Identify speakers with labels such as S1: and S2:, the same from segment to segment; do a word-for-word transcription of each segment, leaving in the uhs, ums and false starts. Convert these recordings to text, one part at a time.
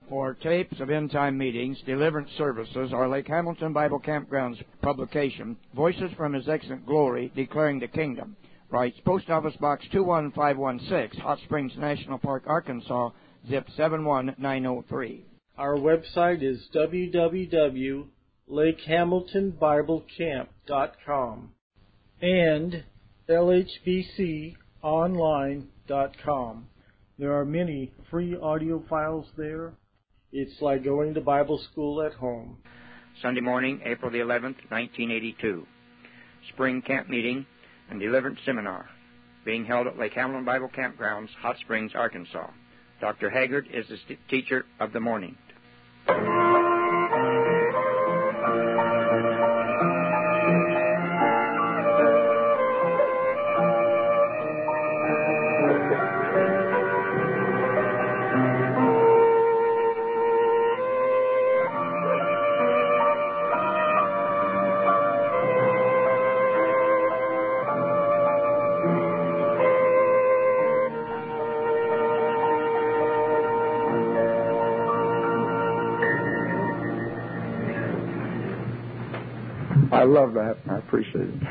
S1: For tapes of end-time meetings, deliverance services, our Lake Hamilton Bible Campgrounds publication, Voices from His Excellent Glory, Declaring the Kingdom, writes Post Office Box two one five one six, Hot Springs National Park, Arkansas, zip seven one nine zero three.
S2: Our website is w w w dot lake hamilton bible camp dot com and l h b c online dot com. There are many free audio files there. It's like going to Bible school at home.
S1: Sunday morning, April the eleventh, nineteen eighty-two. Spring camp meeting and deliverance seminar being held at Lake Hamilton Bible Campgrounds, Hot Springs, Arkansas. Doctor Haggard is the st- teacher of the morning.
S3: I love that. I appreciate it.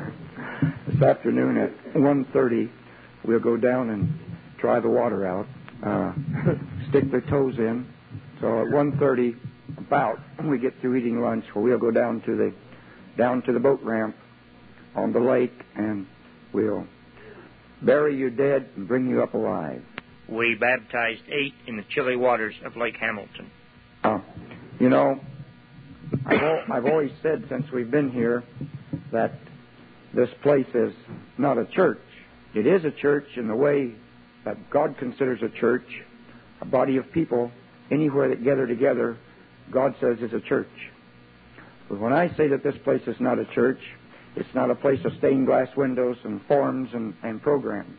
S3: This afternoon at one thirty, we'll go down and try the water out, uh, stick their toes in. So at one thirty, about, when we get through eating lunch, we'll go down to the down to the boat ramp on the lake, and we'll bury you dead and bring you up alive.
S1: We baptized eight in the chilly waters of Lake Hamilton.
S3: Uh, you know, I've, al- I've always said since we've been here that this place is not a church. It is a church in the way that God considers a church, a body of people, anywhere that gather together, God says is a church. But when I say that this place is not a church, it's not a place of stained glass windows and forms and, and programs.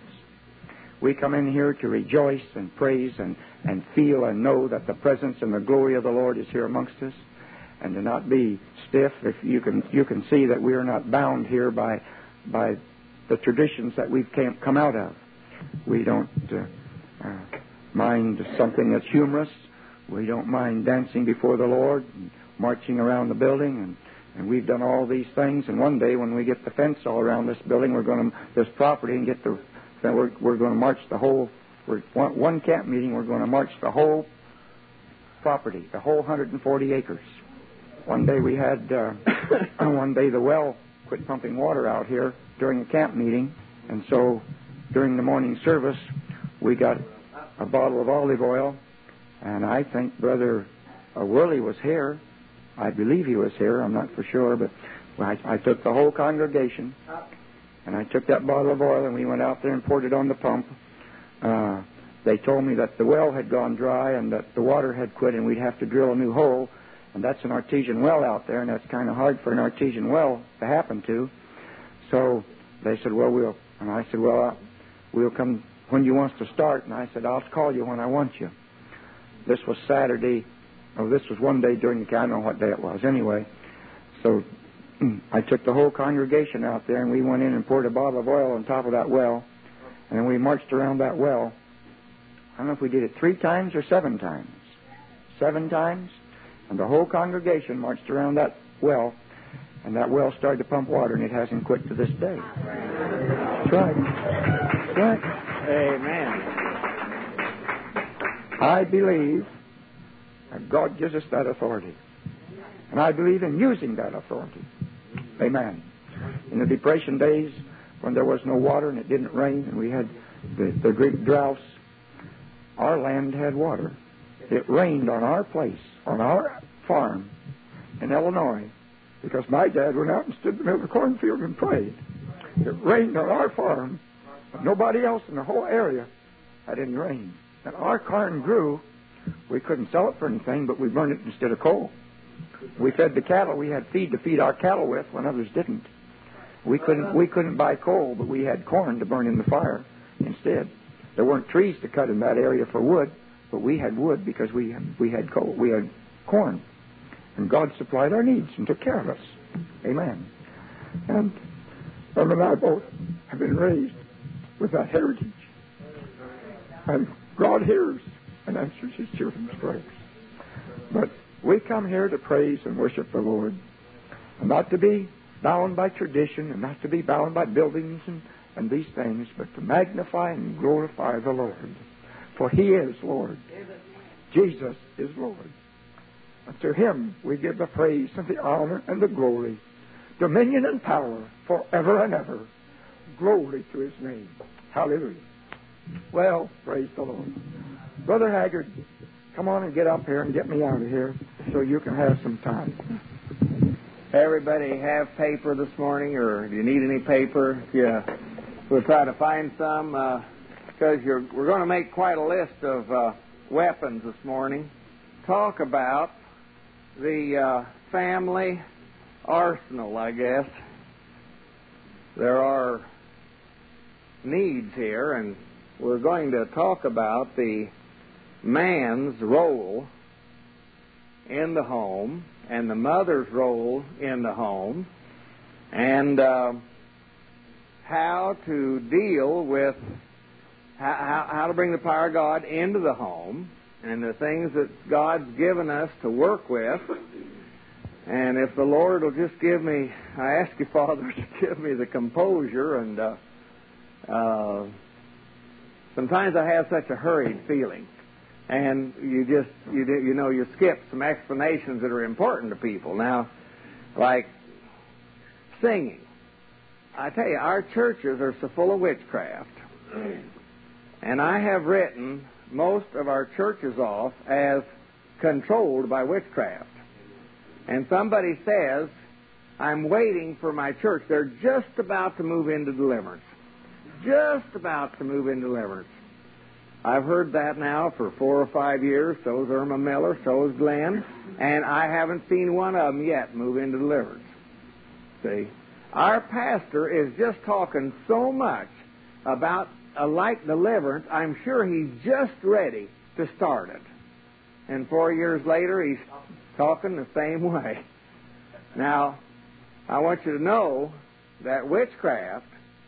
S3: We come in here to rejoice and praise and, and feel and know that the presence and the glory of the Lord is here amongst us, and to not be stiff. If you can, you can see that we are not bound here by by the traditions that we've come out of. We don't uh, uh, mind something that's humorous. We don't mind dancing before the Lord, and marching around the building, and, and we've done all these things. And one day, when we get the fence all around this building, we're going to this property and get the we're we're going to march the whole. We're, one, one camp meeting, we're going to march the whole property, the whole one hundred forty acres. One day we had, uh, one day the well quit pumping water out here during the camp meeting, and so during the morning service we got a bottle of olive oil, and I think Brother uh, Worley was here. I believe he was here, I'm not for sure, but I, I took the whole congregation, and I took that bottle of oil, and we went out there and poured it on the pump. Uh, they told me that the well had gone dry and that the water had quit, and we'd have to drill a new hole. And that's an artesian well out there, and that's kind of hard for an artesian well to happen to. So they said, well, we'll... And I said, well, uh, we'll come when you want us to start. And I said, I'll call you when I want you. This was Saturday. Oh, this was one day during the camp. I don't know what day it was. Anyway, so I took the whole congregation out there, and we went in and poured a bottle of oil on top of that well. And then we marched around that well. I don't know if we did it three times or seven times. Seven times. And the whole congregation marched around that well, and that well started to pump water, and it hasn't quit to this day. That's right. That's right.
S1: Amen.
S3: I believe that God gives us that authority. And I believe in using that authority. Amen. In the Depression days, when there was no water and it didn't rain, and we had the, the great droughts, our land had water. It rained on our place, on our farm in Illinois, because my dad went out and stood in the middle of the cornfield and prayed. It rained on our farm, but nobody else in the whole area had any rain. And our corn grew. We couldn't sell it for anything, but we burned it instead of coal. We fed the cattle. We had feed to feed our cattle with when others didn't. We couldn't we couldn't buy coal, but we had corn to burn in the fire instead. There weren't trees to cut in that area for wood, but we had wood because we we had coal. We had corn. And God supplied our needs and took care of us. Amen. And Mom and I both have been raised with that heritage. And God hears and answers His children's prayers. But we come here to praise and worship the Lord, and not to be bound by tradition and not to be bound by buildings and, and these things, but to magnify and glorify the Lord. For He is Lord. Jesus is Lord. And to Him we give the praise and the honor and the glory, dominion and power forever and ever. Glory to His name. Hallelujah. Well, praise the Lord. Brother Haggard, come on and get up here and get me out of here so you can have some time.
S4: Everybody have paper this morning, or do you need any paper? Yeah, we'll try to find some, because uh, you're, we're going to make quite a list of uh, weapons this morning. Talk about the uh, family arsenal, I guess. There are needs here, and we're going to talk about the man's role in the home and the mother's role in the home, and uh, how to deal with how, how to bring the power of God into the home and the things that God's given us to work with. And if the Lord will just give me, I ask you, Father, to give me the composure. And uh, uh, sometimes I have such a hurried feeling. And you just, you you know, you skip some explanations that are important to people. Now, like singing. I tell you, our churches are so full of witchcraft. And I have written most of our churches off as controlled by witchcraft. And somebody says, I'm waiting for my church. They're just about to move into deliverance. Just about to move into deliverance. I've heard that now for four or five years. So is Irma Miller, so is Glenn. And I haven't seen one of them yet move into deliverance. See? Our pastor is just talking so much about a light deliverance, I'm sure he's just ready to start it. And four years later, he's talking the same way. Now, I want you to know that witchcraft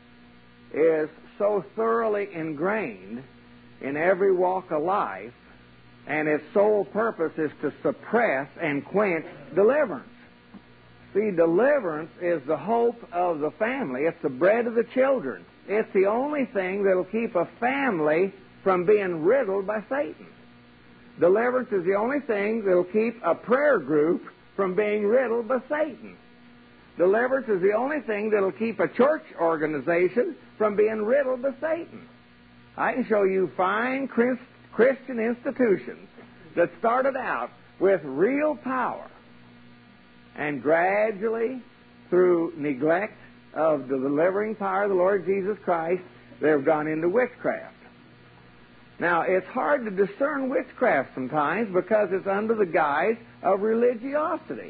S4: is so thoroughly ingrained in every walk of life, and its sole purpose is to suppress and quench deliverance. See, deliverance is the hope of the family. It's the bread of the children. It's the only thing that will keep a family from being riddled by Satan. Deliverance is the only thing that will keep a prayer group from being riddled by Satan. Deliverance is the only thing that will keep a church organization from being riddled by Satan. I can show you fine Christian institutions that started out with real power, and gradually, through neglect of the delivering power of the Lord Jesus Christ, they've gone into witchcraft. Now, it's hard to discern witchcraft sometimes because it's under the guise of religiosity.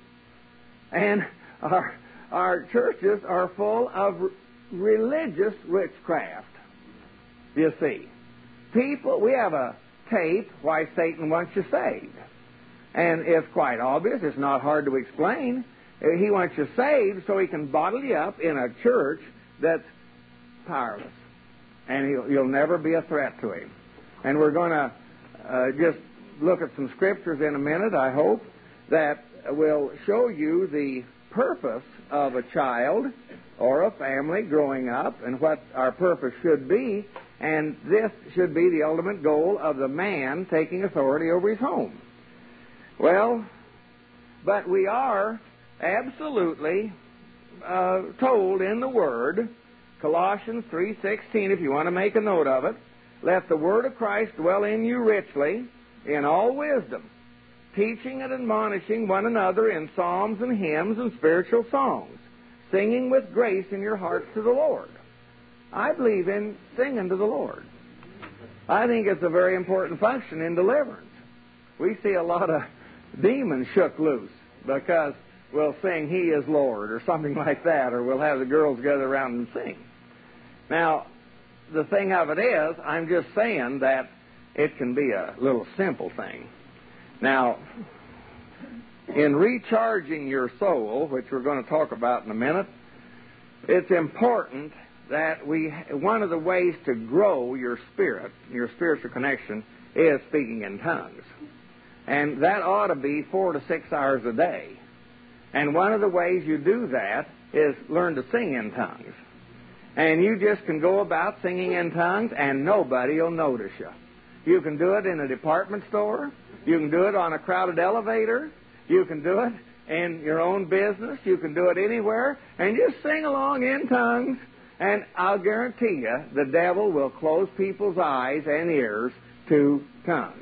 S4: And our, our churches are full of religious witchcraft. You see, people, we have a tape, Why Satan Wants You Saved. And it's quite obvious, it's not hard to explain. He wants you saved so he can bottle you up in a church that's powerless. And he'll, you'll never be a threat to him. And we're going to uh, just look at some scriptures in a minute, I hope, that will show you the purpose of a child or a family growing up and what our purpose should be. And this should be the ultimate goal of the man taking authority over his home. Well, but we are absolutely uh, told in the Word, Colossians three sixteen, if you want to make a note of it, let the Word of Christ dwell in you richly in all wisdom, teaching and admonishing one another in psalms and hymns and spiritual songs, singing with grace in your hearts to the Lord. I believe in singing to the Lord. I think it's a very important function in deliverance. We see a lot of demons shook loose because we'll sing He is Lord or something like that, or we'll have the girls gather around and sing. Now, the thing of it is, I'm just saying that it can be a little simple thing. Now, in recharging your soul, which we're going to talk about in a minute, it's important that we, one of the ways to grow your spirit, your spiritual connection, is speaking in tongues. And that ought to be four to six hours a day. And one of the ways you do that is learn to sing in tongues. And you just can go about singing in tongues and nobody will notice you. You can do it in a department store. You can do it on a crowded elevator. You can do it in your own business. You can do it anywhere. And just sing along in tongues. And I'll guarantee you the devil will close people's eyes and ears to tongues.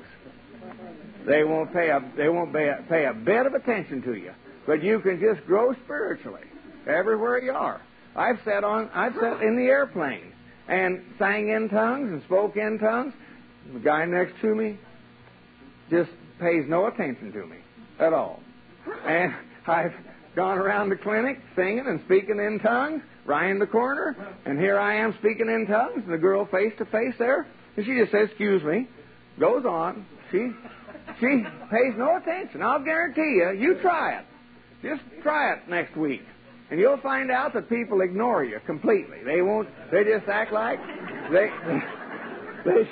S4: They won't pay a, they won't pay a, pay a bit of attention to you. But you can just grow spiritually everywhere you are. I've sat on, I've sat in the airplane and sang in tongues and spoke in tongues. The guy next to me just pays no attention to me at all. And I've gone around the clinic singing and speaking in tongues, right in the corner, and here I am speaking in tongues, and the girl face to face there, and she just says, "Excuse me," goes on. She she pays no attention. I'll guarantee you, you try it. Just try it next week. And you'll find out that people ignore you completely. They won't, they just act like they, they,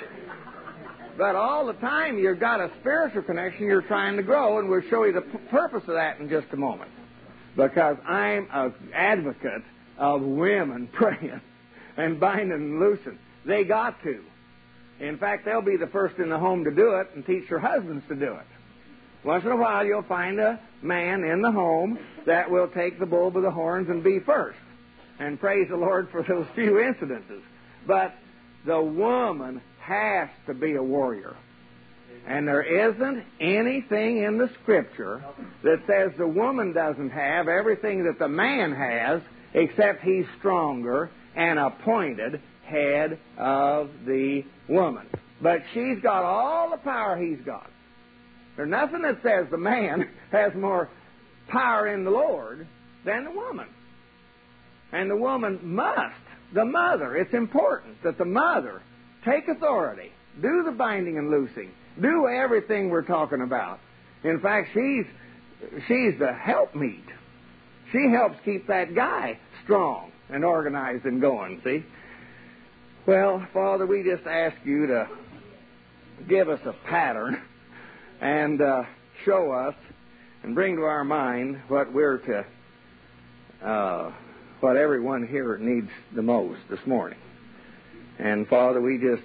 S4: but all the time you've got a spiritual connection you're trying to grow, and we'll show you the p- purpose of that in just a moment. Because I'm an advocate of women praying and binding and loosing. They got to. In fact, they'll be the first in the home to do it and teach their husbands to do it. Once in a while, you'll find a man in the home that will take the bull by the horns and be first. And praise the Lord for those few incidences. But the woman has to be a warrior. And there isn't anything in the Scripture that says the woman doesn't have everything that the man has, except he's stronger and appointed head of the woman. But she's got all the power he's got. There's nothing that says the man has more power in the Lord than the woman. And the woman must, the mother, it's important that the mother take authority, do the binding and loosing, do everything we're talking about. In fact, she's she's the helpmeet. She helps keep that guy strong and organized and going, see? Well, Father, we just ask you to give us a pattern and uh, show us and bring to our mind what we're to, uh, what everyone here needs the most this morning. And Father, we just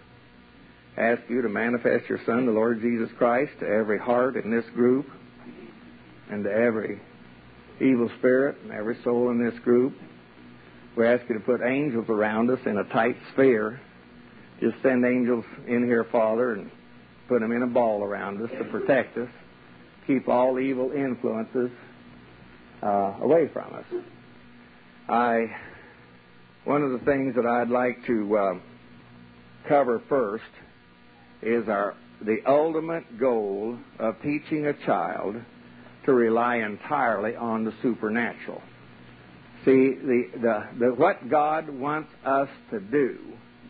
S4: ask you to manifest your Son, the Lord Jesus Christ, to every heart in this group and to every evil spirit and every soul in this group. We ask you to put angels around us in a tight sphere. Just send angels in here, Father, and put them in a ball around us to protect us, keep all evil influences uh, away from us. I, one of the things that I'd like to uh, cover first is our the ultimate goal of teaching a child to rely entirely on the supernatural. See, the, the, the what God wants us to do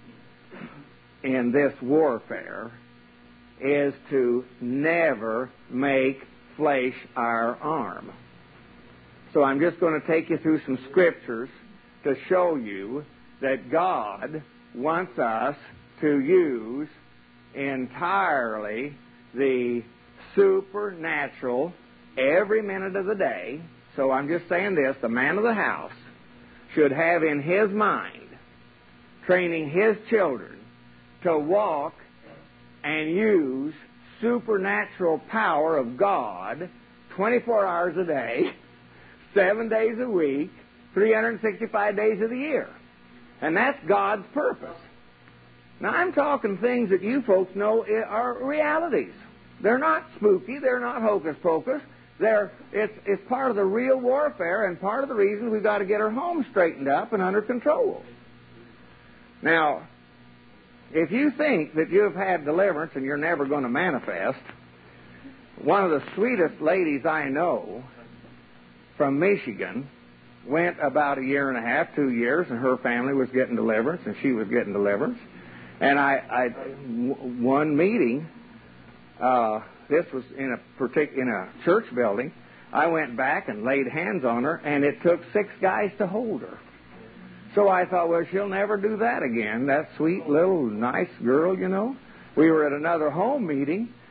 S4: in this warfare is to never make flesh our arm. So I'm just going to take you through some scriptures to show you that God wants us to use entirely the supernatural every minute of the day. So I'm just saying this, the man of the house should have in his mind training his children to walk and use supernatural power of God twenty-four hours a day, seven days a week, three hundred sixty-five days of the year. And that's God's purpose. Now, I'm talking things that you folks know are realities. They're not spooky. They're not hocus pocus. They're, it's, it's part of the real warfare and part of the reason we've got to get our home straightened up and under control. Now, if you think that you've had deliverance and you're never going to manifest, one of the sweetest ladies I know from Michigan went about a year and a half, two years, and her family was getting deliverance and she was getting deliverance. And I, I one meeting, uh, this was in a partic- in a church building. I went back and laid hands on her, and it took six guys to hold her. So I thought, well, she'll never do that again. That sweet little nice girl, you know. We were at another home meeting,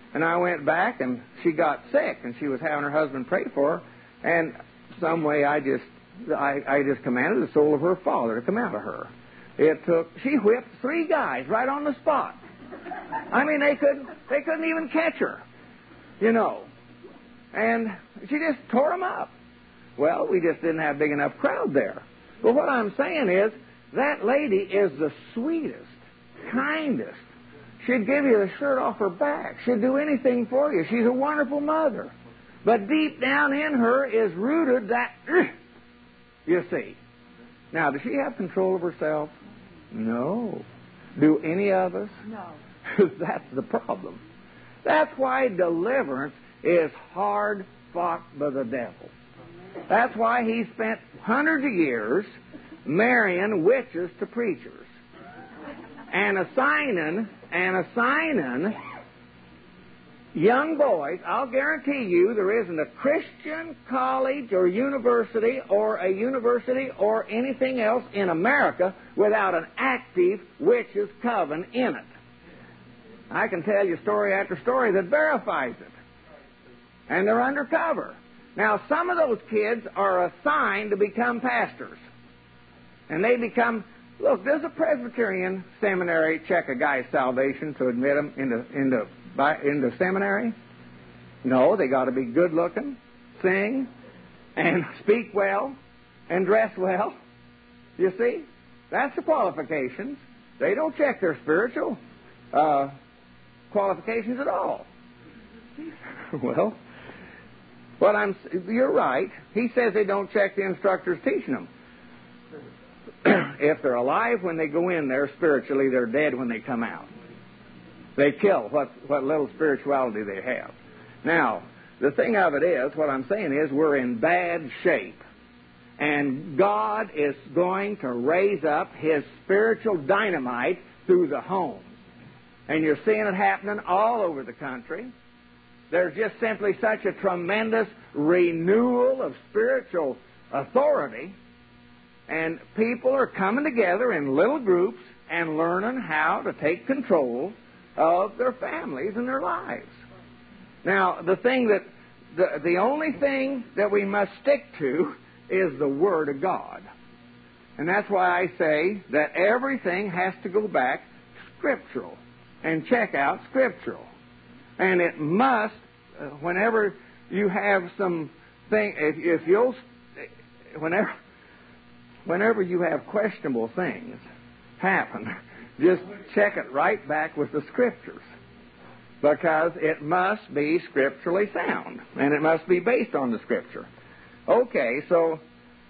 S4: And I went back, and she got sick, and she was having her husband pray for her. And some way I just, I, I just commanded the soul of her father to come out of her. It took, she whipped three guys right on the spot. I mean, they couldn't, they couldn't even catch her, you know. And she just tore them up. Well, we just didn't have a big enough crowd there. But what I'm saying is, that lady is the sweetest, kindest. She'd give you the shirt off her back. She'd do anything for you. She's a wonderful mother. But deep down in her is rooted that, you see. Now, does she have control of herself? No. Do any of us?
S5: No.
S4: That's the problem. That's why deliverance is hard fought by the devil. That's why he spent hundreds of years marrying witches to preachers and assigning and assigning young boys. I'll guarantee you there isn't a Christian college or university or a university or anything else in America without an active witches' coven in it. I can tell you story after story that verifies it. And they're undercover. Now, some of those kids are assigned to become pastors. And they become, look, does a Presbyterian seminary check a guy's salvation to admit him into, into, by, into seminary? No, they got to be good looking, sing, and speak well, and dress well. You see? That's the qualifications. They don't check their spiritual uh, qualifications at all. Well, what I'm, you're right. He says they don't check the instructors teaching them. If they're alive when they go in there spiritually, they're dead when they come out. They kill what, what little spirituality they have. Now, the thing of it is, what I'm saying is, we're in bad shape. And God is going to raise up His spiritual dynamite through the home. And you're seeing it happening all over the country. There's just simply such a tremendous renewal of spiritual authority. And people are coming together in little groups and learning how to take control of their families and their lives. Now, the thing that, the, the only thing that we must stick to is the Word of God. And that's why I say that everything has to go back scriptural and check out scriptural. And it must, uh, whenever you have some thing, if, if you'll, whenever, whenever you have questionable things happen, just check it right back with the Scriptures. Because it must be scripturally sound. And it must be based on the Scripture. Okay, so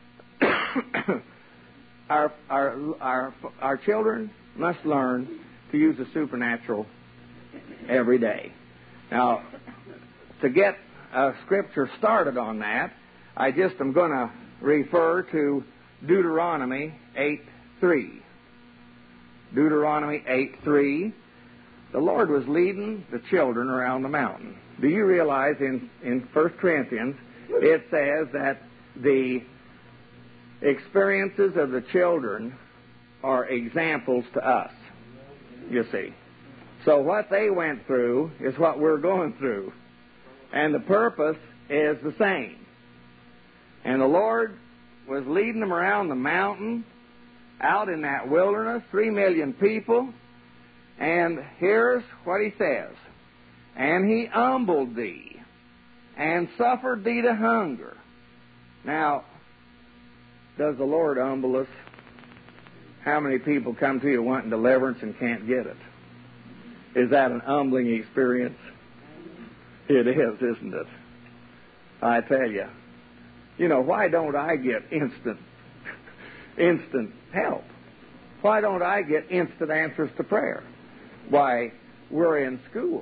S4: our, our, our, our children must learn to use the supernatural every day. Now, to get a Scripture started on that, I just am going to refer to Deuteronomy eight three. Deuteronomy eight three. The Lord was leading the children around the mountain. Do you realize in, in First Corinthians it says that the experiences of the children are examples to us, you see. So what they went through is what we're going through. And the purpose is the same. And the Lord was leading them around the mountain, out in that wilderness, three million people. And here's what He says. And He humbled thee, and suffered thee to hunger. Now, does the Lord humble us? How many people come to you wanting deliverance and can't get it? Is that an humbling experience? It is, isn't it? I tell you. You know, why don't I get instant, instant help? Why don't I get instant answers to prayer? Why, we're in school.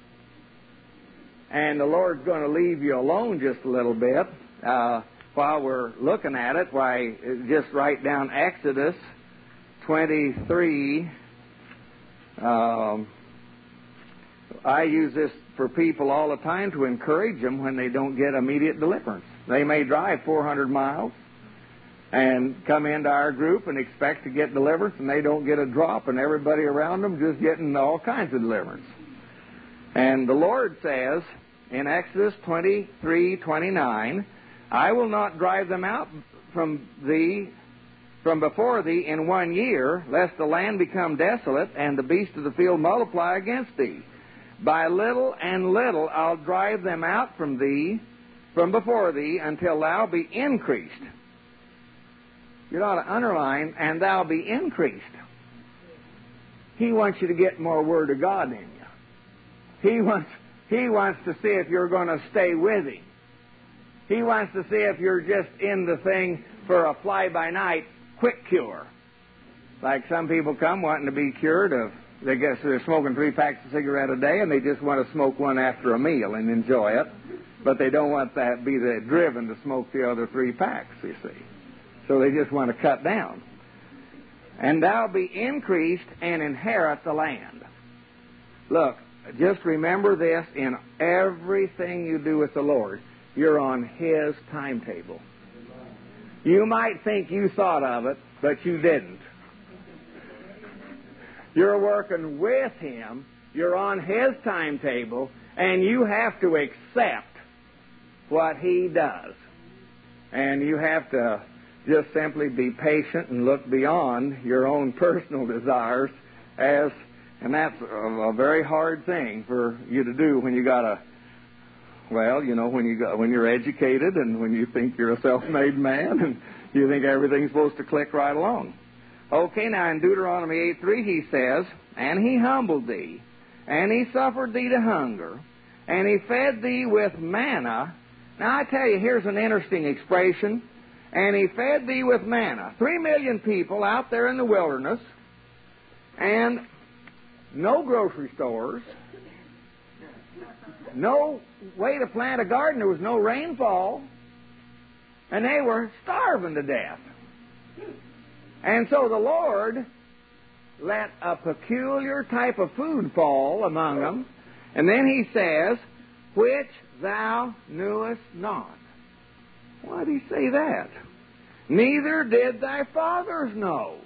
S4: And the Lord's going to leave you alone just a little bit uh, while we're looking at it. Why, just write down Exodus twenty-three. Um, I use this for people all the time to encourage them when they don't get immediate deliverance. They may drive four hundred miles and come into our group and expect to get deliverance, and they don't get a drop, and everybody around them just getting all kinds of deliverance. And the Lord says in Exodus twenty-three twenty-nine, I will not drive them out from thee, from before thee in one year, lest the land become desolate, and the beasts of the field multiply against thee. By little and little I'll drive them out from thee, from before thee, until thou be increased. You ought to underline, and thou be increased. He wants you to get more Word of God in you. He wants, he wants to see if you're going to stay with Him. He wants to see if you're just in the thing for a fly-by-night quick cure. Like some people come wanting to be cured of, they guess they're smoking three packs of cigarette a day, and they just want to smoke one after a meal and enjoy it. But they don't want that be the driven to smoke the other three packs, you see. So they just want to cut down. And thou be increased and inherit the land. Look, just remember this, in everything you do with the Lord, you're on His timetable. You might think you thought of it, but you didn't. You're working with Him, you're on His timetable, and you have to accept what He does. And you have to just simply be patient and look beyond your own personal desires, as, and that's a, a very hard thing for you to do when you got a, well, you know, when you got, when you're educated and when you think you're a self-made man and you think everything's supposed to click right along. Okay, now in Deuteronomy eight three he says, and He humbled thee, and He suffered thee to hunger, and He fed thee with manna. Now I tell you, here's an interesting expression. And He fed thee with manna. Three million people out there in the wilderness, and no grocery stores, no way to plant a garden. There was no rainfall, and they were starving to death. And so the Lord let a peculiar type of food fall among them, and then He says, which thou knewest not. Why did He say that? Neither did thy fathers know.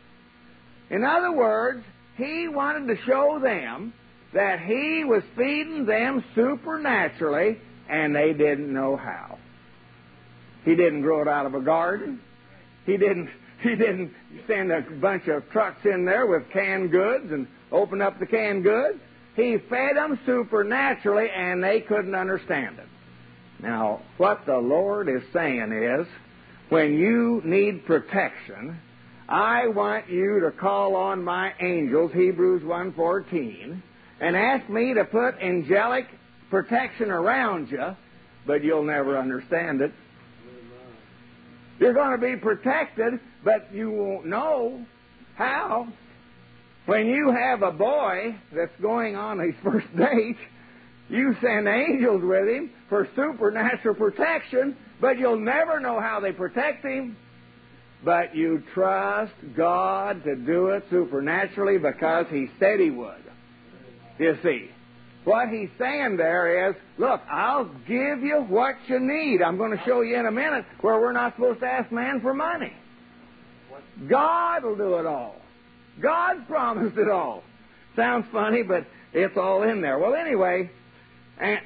S4: In other words, He wanted to show them that He was feeding them supernaturally, and they didn't know how. He didn't grow it out of a garden. He didn't, he didn't send a bunch of trucks in there with canned goods and open up the canned goods. He fed them supernaturally, and they couldn't understand it. Now, what the Lord is saying is, when you need protection, I want you to call on my angels, Hebrews one fourteen, and ask me to put angelic protection around you, but you'll never understand it. You're going to be protected, but you won't know how. When you have a boy that's going on his first date, you send angels with him for supernatural protection, but you'll never know how they protect him. But you trust God to do it supernaturally because He said He would. You see, what He's saying there is, look, I'll give you what you need. I'm going to show you in a minute where we're not supposed to ask man for money. God will do it all. God promised it all. Sounds funny, but it's all in there. Well, anyway, and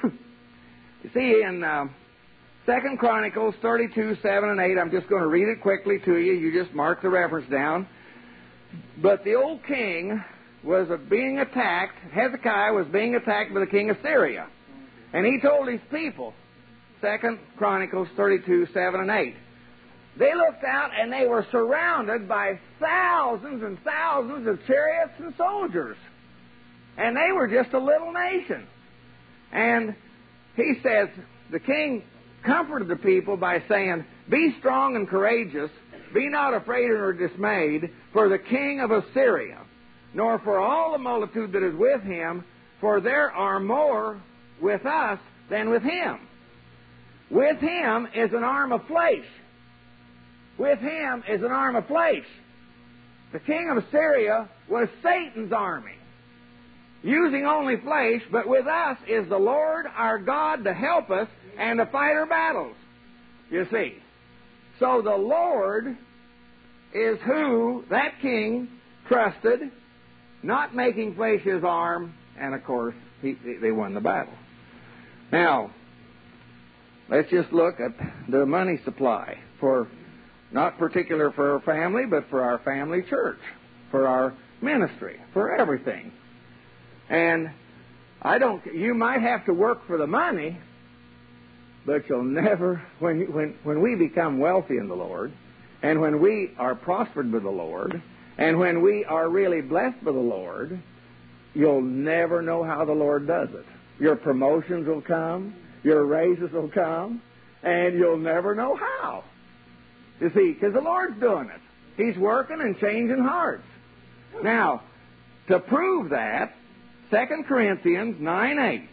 S4: you see in uh, Second Chronicles thirty-two, seven and eight, I'm just going to read it quickly to you. You just mark the reference down. But the old king was being attacked. Hezekiah was being attacked by the king of Syria. And he told his people, Second Chronicles thirty-two, seven and eight, they looked out and they were surrounded by thousands and thousands of chariots and soldiers. And they were just a little nation. And he says, the king comforted the people by saying, be strong and courageous, be not afraid or dismayed, for the king of Assyria, nor for all the multitude that is with him, for there are more with us than with him. With him is an arm of flesh. With him is an arm of flesh. The king of Assyria was Satan's army, using only flesh, but with us is the Lord our God to help us and to fight our battles. You see. So the Lord is who that king trusted, not making flesh his arm, and of course he, they won the battle. Now, let's just look at the money supply for, not particular for our family, but for our family church, for our ministry, for everything. And I don't, you might have to work for the money, but you'll never, when, when, when we become wealthy in the Lord, and when we are prospered with the Lord, and when we are really blessed by the Lord, you'll never know how the Lord does it. Your promotions will come, your raises will come, and you'll never know how. You see, because the Lord's doing it. He's working and changing hearts. Now, to prove that, Second Corinthians nine eight.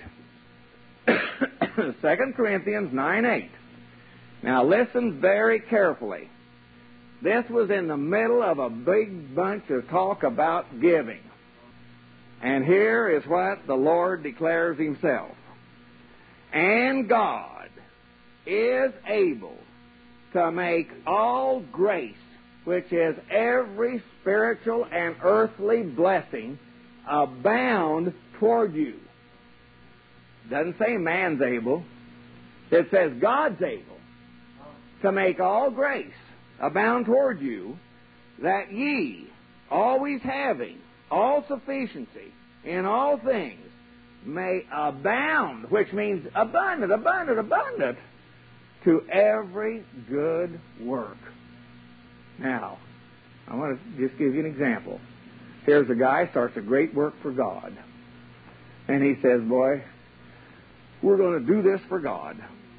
S4: Second Corinthians nine eight. Now listen very carefully. This was in the middle of a big bunch of talk about giving. And here is what the Lord declares Himself. And God is able to make all grace, which is every spiritual and earthly blessing, abound toward you. Doesn't say man's able. It says God's able to make all grace abound toward you, that ye, always having all sufficiency in all things, may abound, which means abundant, abundant, abundant, to every good work. Now, I want to just give you an example. Here's a guy starts a great work for God. And he says, boy, we're going to do this for God.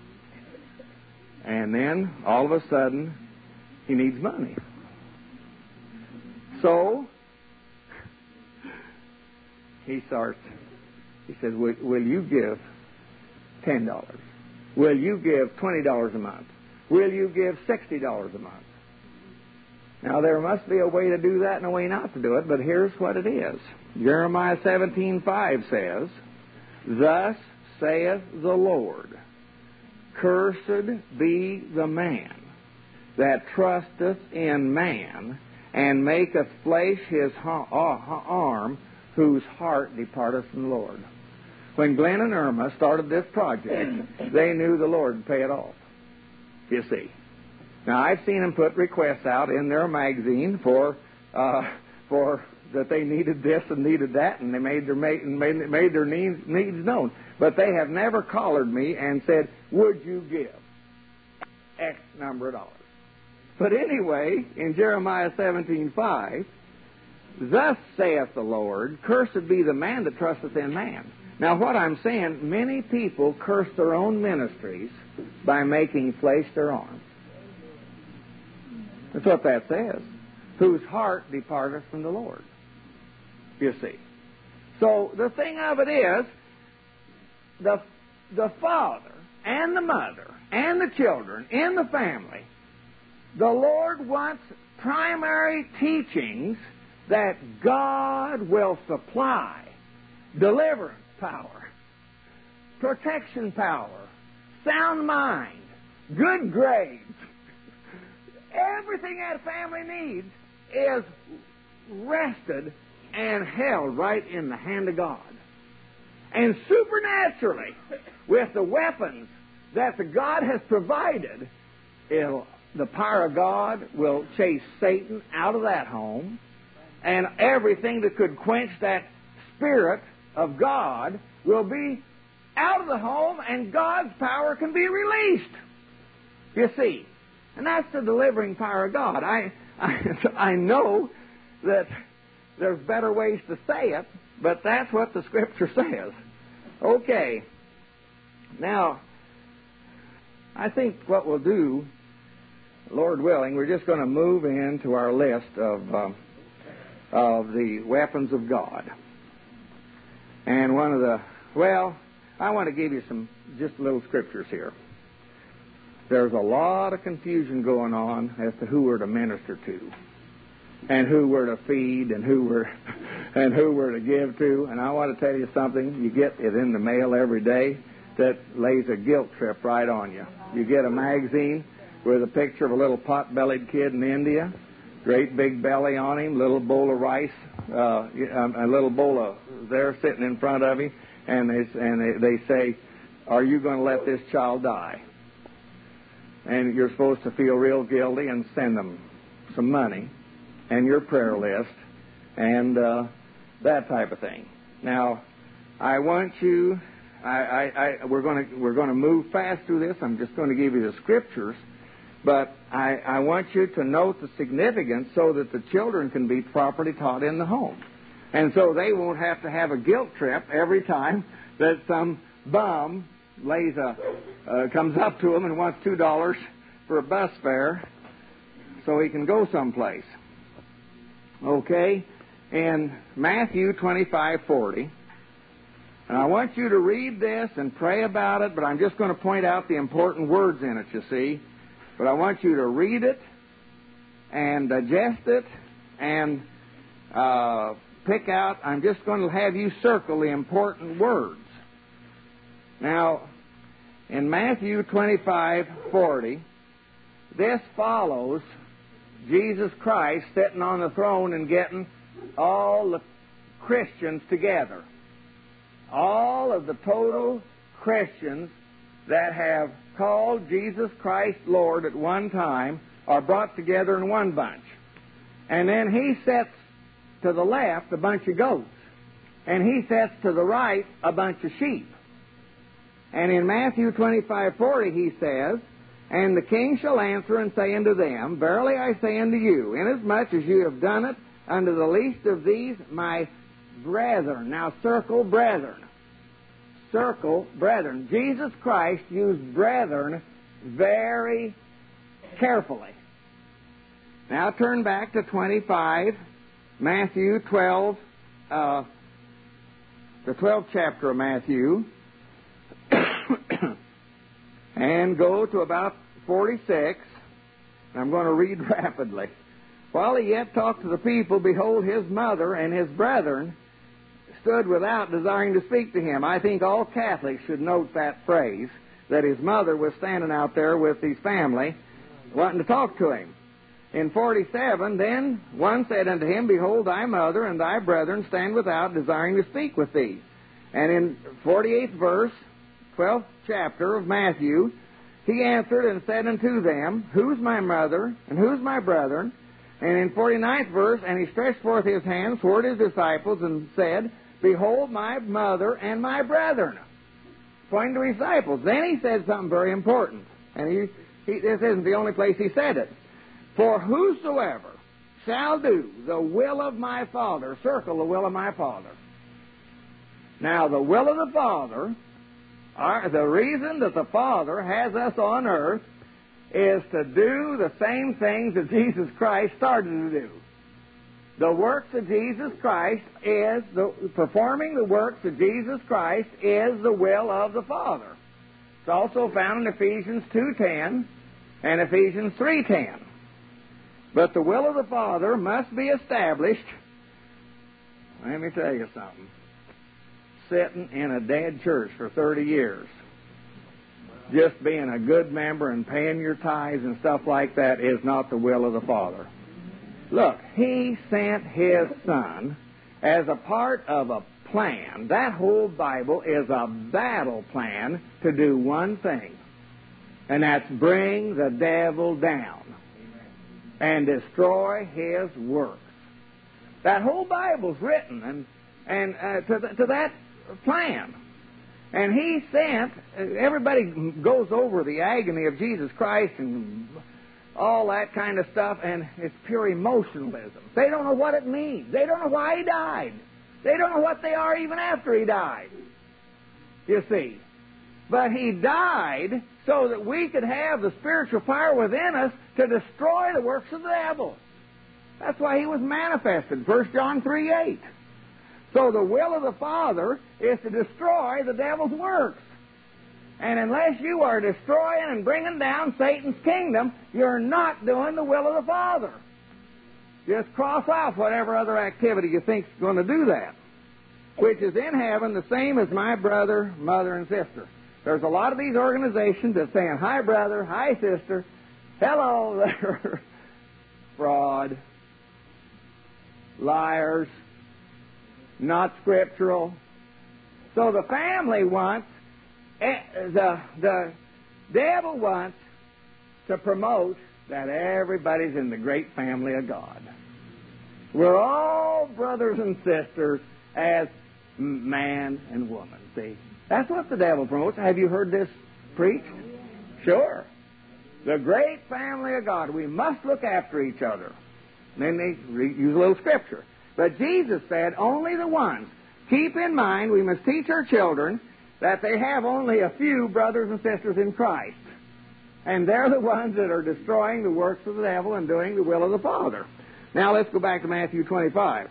S4: And then, all of a sudden, he needs money. So, he starts, he says, will, will you give ten dollars? Will you give twenty dollars a month? Will you give sixty dollars a month? Now, there must be a way to do that and a way not to do it, but here's what it is. Jeremiah seventeen five says, Thus saith the Lord, Cursed be the man that trusteth in man, and maketh flesh his arm, whose heart departeth from the Lord. When Glenn and Irma started this project, they knew the Lord would pay it off. You see. Now, I've seen them put requests out in their magazine for uh, for that they needed this and needed that, and they made their made, made their needs, needs known. But they have never collared me and said, would you give X number of dollars? But anyway, in Jeremiah seventeen five, Thus saith the Lord, Cursed be the man that trusteth in man. Now, what I'm saying, many people curse their own ministries by making flesh their arm. That's what that says. Whose heart departeth from the Lord. You see. So, the thing of it is, the, the father and the mother and the children in the family, the Lord wants primary teachings that God will supply deliverance power, protection power, sound mind, good grades. Everything that family needs is rested and held right in the hand of God. And supernaturally, with the weapons that the God has provided, it'll, the power of God will chase Satan out of that home, and everything that could quench that Spirit of God will be out of the home, and God's power can be released. You see. And that's the delivering power of God. I, I, I know that there's better ways to say it, but that's what the Scripture says. Okay. Now, I think what we'll do, Lord willing, we're just going to move into our list of, uh, of the weapons of God. And one of the, well, I want to give you some just little scriptures here. There's a lot of confusion going on as to who we're to minister to, and who we're to feed, and who we're and who we're to give to. And I want to tell you something. You get it in the mail every day that lays a guilt trip right on you. You get a magazine with a picture of a little pot-bellied kid in India, great big belly on him, little bowl of rice, uh, a little bowl of there sitting in front of him, and they and they, they say, "Are you going to let this child die?" And you're supposed to feel real guilty and send them some money and your prayer list and uh, that type of thing. Now, I want you. I, I, I we're going to we're going to move fast through this. I'm just going to give you the scriptures, but I, I want you to note the significance so that the children can be properly taught in the home, and so they won't have to have a guilt trip every time that some bum lays a uh, comes up to them and wants two dollars for a bus fare so he can go someplace. Okay, in Matthew twenty-five forty. And I want you to read this and pray about it, but I'm just going to point out the important words in it, you see. But I want you to read it and digest it and uh, pick out, I'm just going to have you circle the important words. Now, in Matthew twenty-five forty, this follows Jesus Christ sitting on the throne and getting all the Christians together. All of the total Christians that have called Jesus Christ Lord at one time are brought together in one bunch. And then he sets to the left a bunch of goats. And he sets to the right a bunch of sheep. And in Matthew twenty-five forty he says, "And the king shall answer and say unto them, Verily I say unto you, inasmuch as you have done it unto the least of these my brethren." Now circle brethren. Circle brethren. Jesus Christ used brethren very carefully. Now turn back to twenty-five, Matthew twelve, uh, the twelfth chapter of Matthew, and go to about forty-six. I'm going to read rapidly. "While he yet talked to the people, behold, his mother and his brethren stood without, desiring to speak to him." I think all Catholics should note that phrase, that his mother was standing out there with his family, wanting to talk to him. In forty-seven, "Then one said unto him, Behold, thy mother and thy brethren stand without, desiring to speak with thee." And in forty-eighth verse, twelfth chapter of Matthew, "He answered and said unto them, Who's my mother, and who's my brethren? And in forty-ninth verse, "And he stretched forth his hands toward his disciples, and said, Behold my mother and my brethren." Pointing to his disciples. Then he said something very important. And he, he, this isn't the only place he said it. "For whosoever shall do the will of my Father," circle the will of my Father. Now, the will of the Father, our, the reason that the Father has us on earth is to do the same things that Jesus Christ started to do. The works of Jesus Christ is, the, performing the works of Jesus Christ is the will of the Father. It's also found in Ephesians two ten and Ephesians three ten. But the will of the Father must be established. Let me tell you something. Sitting in a dead church for thirty years, just being a good member and paying your tithes and stuff like that is not the will of the Father. Look, He sent His Son as a part of a plan. That whole Bible is a battle plan to do one thing, and that's bring the devil down and destroy his works. That whole Bible's written and and uh, to, th- to that plan. And He sent, everybody goes over the agony of Jesus Christ and all that kind of stuff, and it's pure emotionalism. They don't know what it means. They don't know why He died. They don't know what they are even after He died. You see. But He died so that we could have the spiritual power within us to destroy the works of the devil. That's why He was manifested, First John three eight. So the will of the Father is to destroy the devil's works. And unless you are destroying and bringing down Satan's kingdom, you're not doing the will of the Father. Just cross off whatever other activity you think is going to do that, which is in heaven the same as my brother, mother, and sister. There's a lot of these organizations that saying, hi, brother, hi, sister, hello there. Fraud, liars, not scriptural, So the family wants, the, the devil wants to promote that everybody's in the great family of God. We're all brothers and sisters as man and woman, see? That's what the devil promotes. Have you heard this preached? Sure. The great family of God. We must look after each other. And then they re- use a little scripture. But Jesus said, only the ones. Keep in mind, we must teach our children that they have only a few brothers and sisters in Christ. And they're the ones that are destroying the works of the devil and doing the will of the Father. Now let's go back to Matthew twenty-five.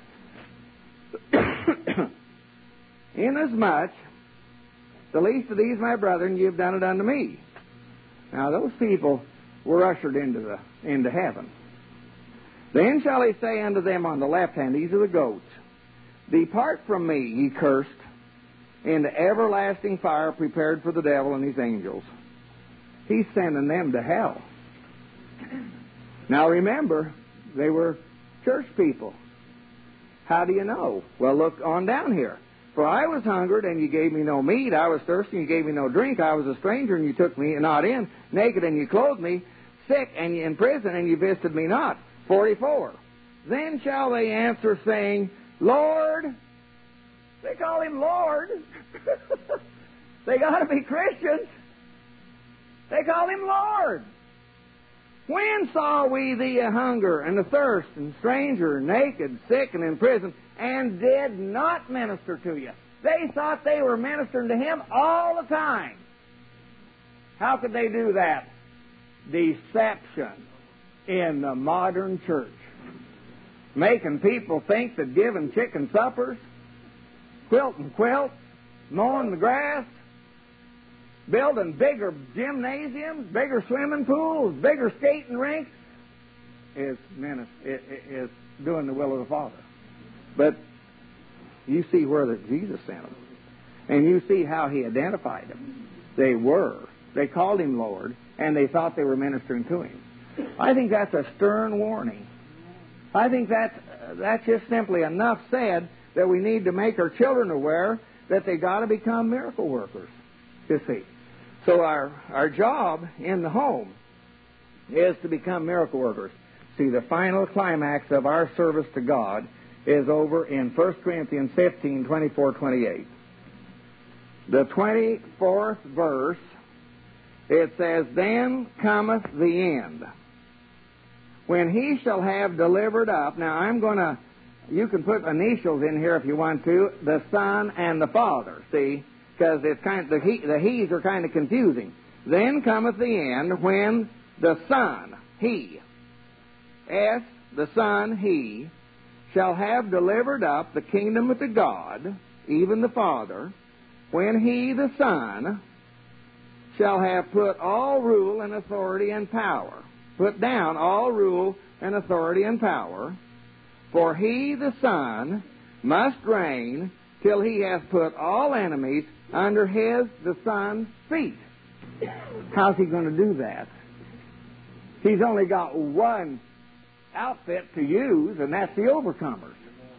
S4: Inasmuch, the least of these, my brethren, ye have done it unto me. Now those people were ushered into the into heaven. Then shall he say unto them on the left hand, these are the goats, depart from me, ye cursed, into everlasting fire prepared for the devil and his angels. He's sending them to hell. Now remember, they were church people. How do you know? Well, look on down here. For I was hungered, and you gave me no meat. I was thirsty, and you gave me no drink. I was a stranger, and you took me not in. Naked, and you clothed me. Sick, and you in prison, and you visited me not. forty-four. Then shall they answer, saying, Lord. They call him Lord. They got to be Christians. They call him Lord. When saw we thee a hunger and a thirst and stranger, naked, sick, and in prison, and did not minister to you? They thought they were ministering to him all the time. How could they do that? Deception in the modern church. Making people think that giving chicken suppers, quilting quilts, mowing the grass, building bigger gymnasiums, bigger swimming pools, bigger skating rinks is, is doing the will of the Father. But you see where the, Jesus sent them. And you see how he identified them. They were. They called him Lord, and they thought they were ministering to him. I think that's a stern warning. I think that's, that's just simply enough said that we need to make our children aware that they got to become miracle workers, you see. So our, our job in the home is to become miracle workers. See, the final climax of our service to God is over in First Corinthians fifteen, twenty-four, twenty-eight. The twenty-fourth verse, it says, Then cometh the end, when he shall have delivered up. Now, I'm going to, you can put initials in here if you want to, the Son and the Father, see? Because it's kind of, the, he, the he's are kind of confusing. Then cometh the end when the Son, he, S, the Son, he, shall have delivered up the kingdom to God, even the Father, when he, the Son, shall have put all rule and authority and power, put down all rule and authority and power, for he, the Son, must reign till he hath put all enemies under his, the Son's, feet. How's he going to do that? He's only got one outfit to use, and that's the overcomers.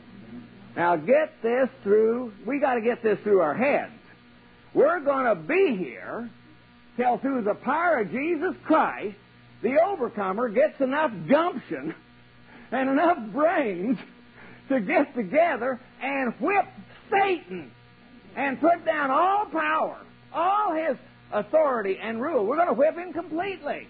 S4: Now get this through, we got to get this through our heads. We're going to be here till through the power of Jesus Christ, the overcomer gets enough gumption and enough brains to get together and whip Satan and put down all power, all his authority and rule. We're going to whip him completely.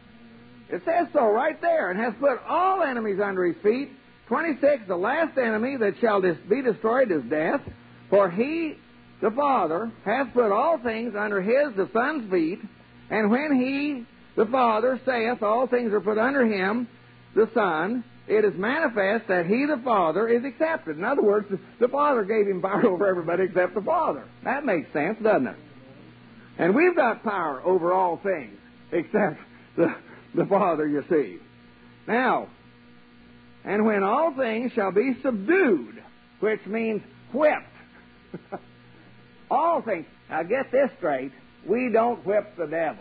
S4: It says so right there, and has put all enemies under his feet. twenty-six, the last enemy that shall be destroyed is death, for he, the Father, hath put all things under his, the Son's, feet, and when he, the Father, saith all things are put under him, the Son, it is manifest that he, the Father, is accepted. In other words, the Father gave him power over everybody except the Father. That makes sense, doesn't it? And we've got power over all things except the, the Father, you see. Now, and when all things shall be subdued, which means whipped. All things. Now get this straight. We don't whip the devil.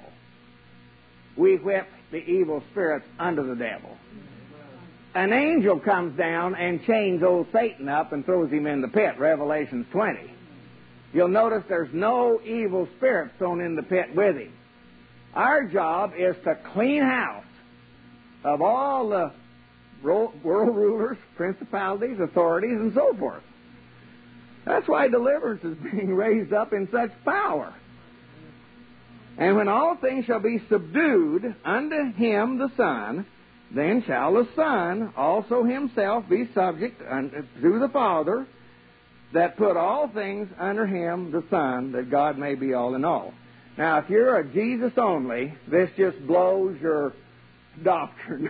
S4: We whip the evil spirits under the devil. An angel comes down and chains old Satan up and throws him in the pit, Revelation twenty. you'll notice there's no evil spirit thrown in the pit with him. Our job is to clean house of all the world rulers, principalities, authorities, and so forth. That's why deliverance is being raised up in such power. And when all things shall be subdued unto him, the Son, then shall the Son also himself be subject unto the Father, that put all things under him, the Son, that God may be all in all. Now, if you're a Jesus only, this just blows your doctrine.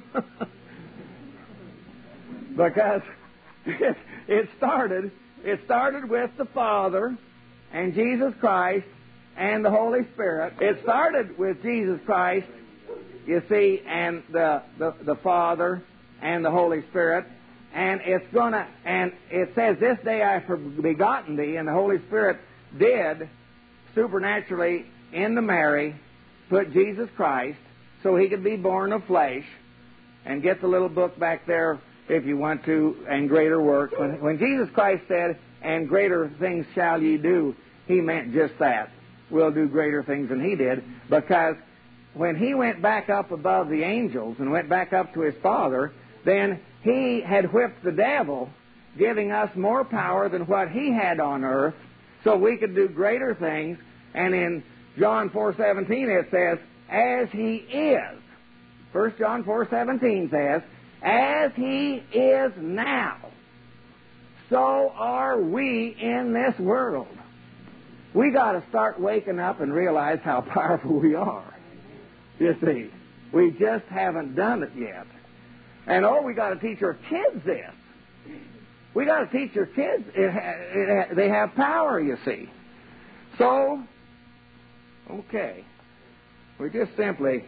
S4: Because it, it started, it started with the Father and Jesus Christ and the Holy Spirit. It started with Jesus Christ, you see, and the, the, the Father and the Holy Spirit. And it's gonna, and it says, this day I have begotten thee, and the Holy Spirit did supernaturally into Mary put Jesus Christ so he could be born of flesh. And get the little book back there if you want to, and greater works. When, when Jesus Christ said, and greater things shall ye do, he meant just that. We'll do greater things than he did, because when he went back up above the angels and went back up to his Father, then he had whipped the devil, giving us more power than what he had on earth, so we could do greater things. And in John four seventeen it says, as he is. First John four seventeen says, as he is now, so are we in this world. We got to start waking up and realize how powerful we are. You see, we just haven't done it yet. And oh, we got to teach our kids this. We got to teach our kids. It, it, they have power, you see. So, okay, we just simply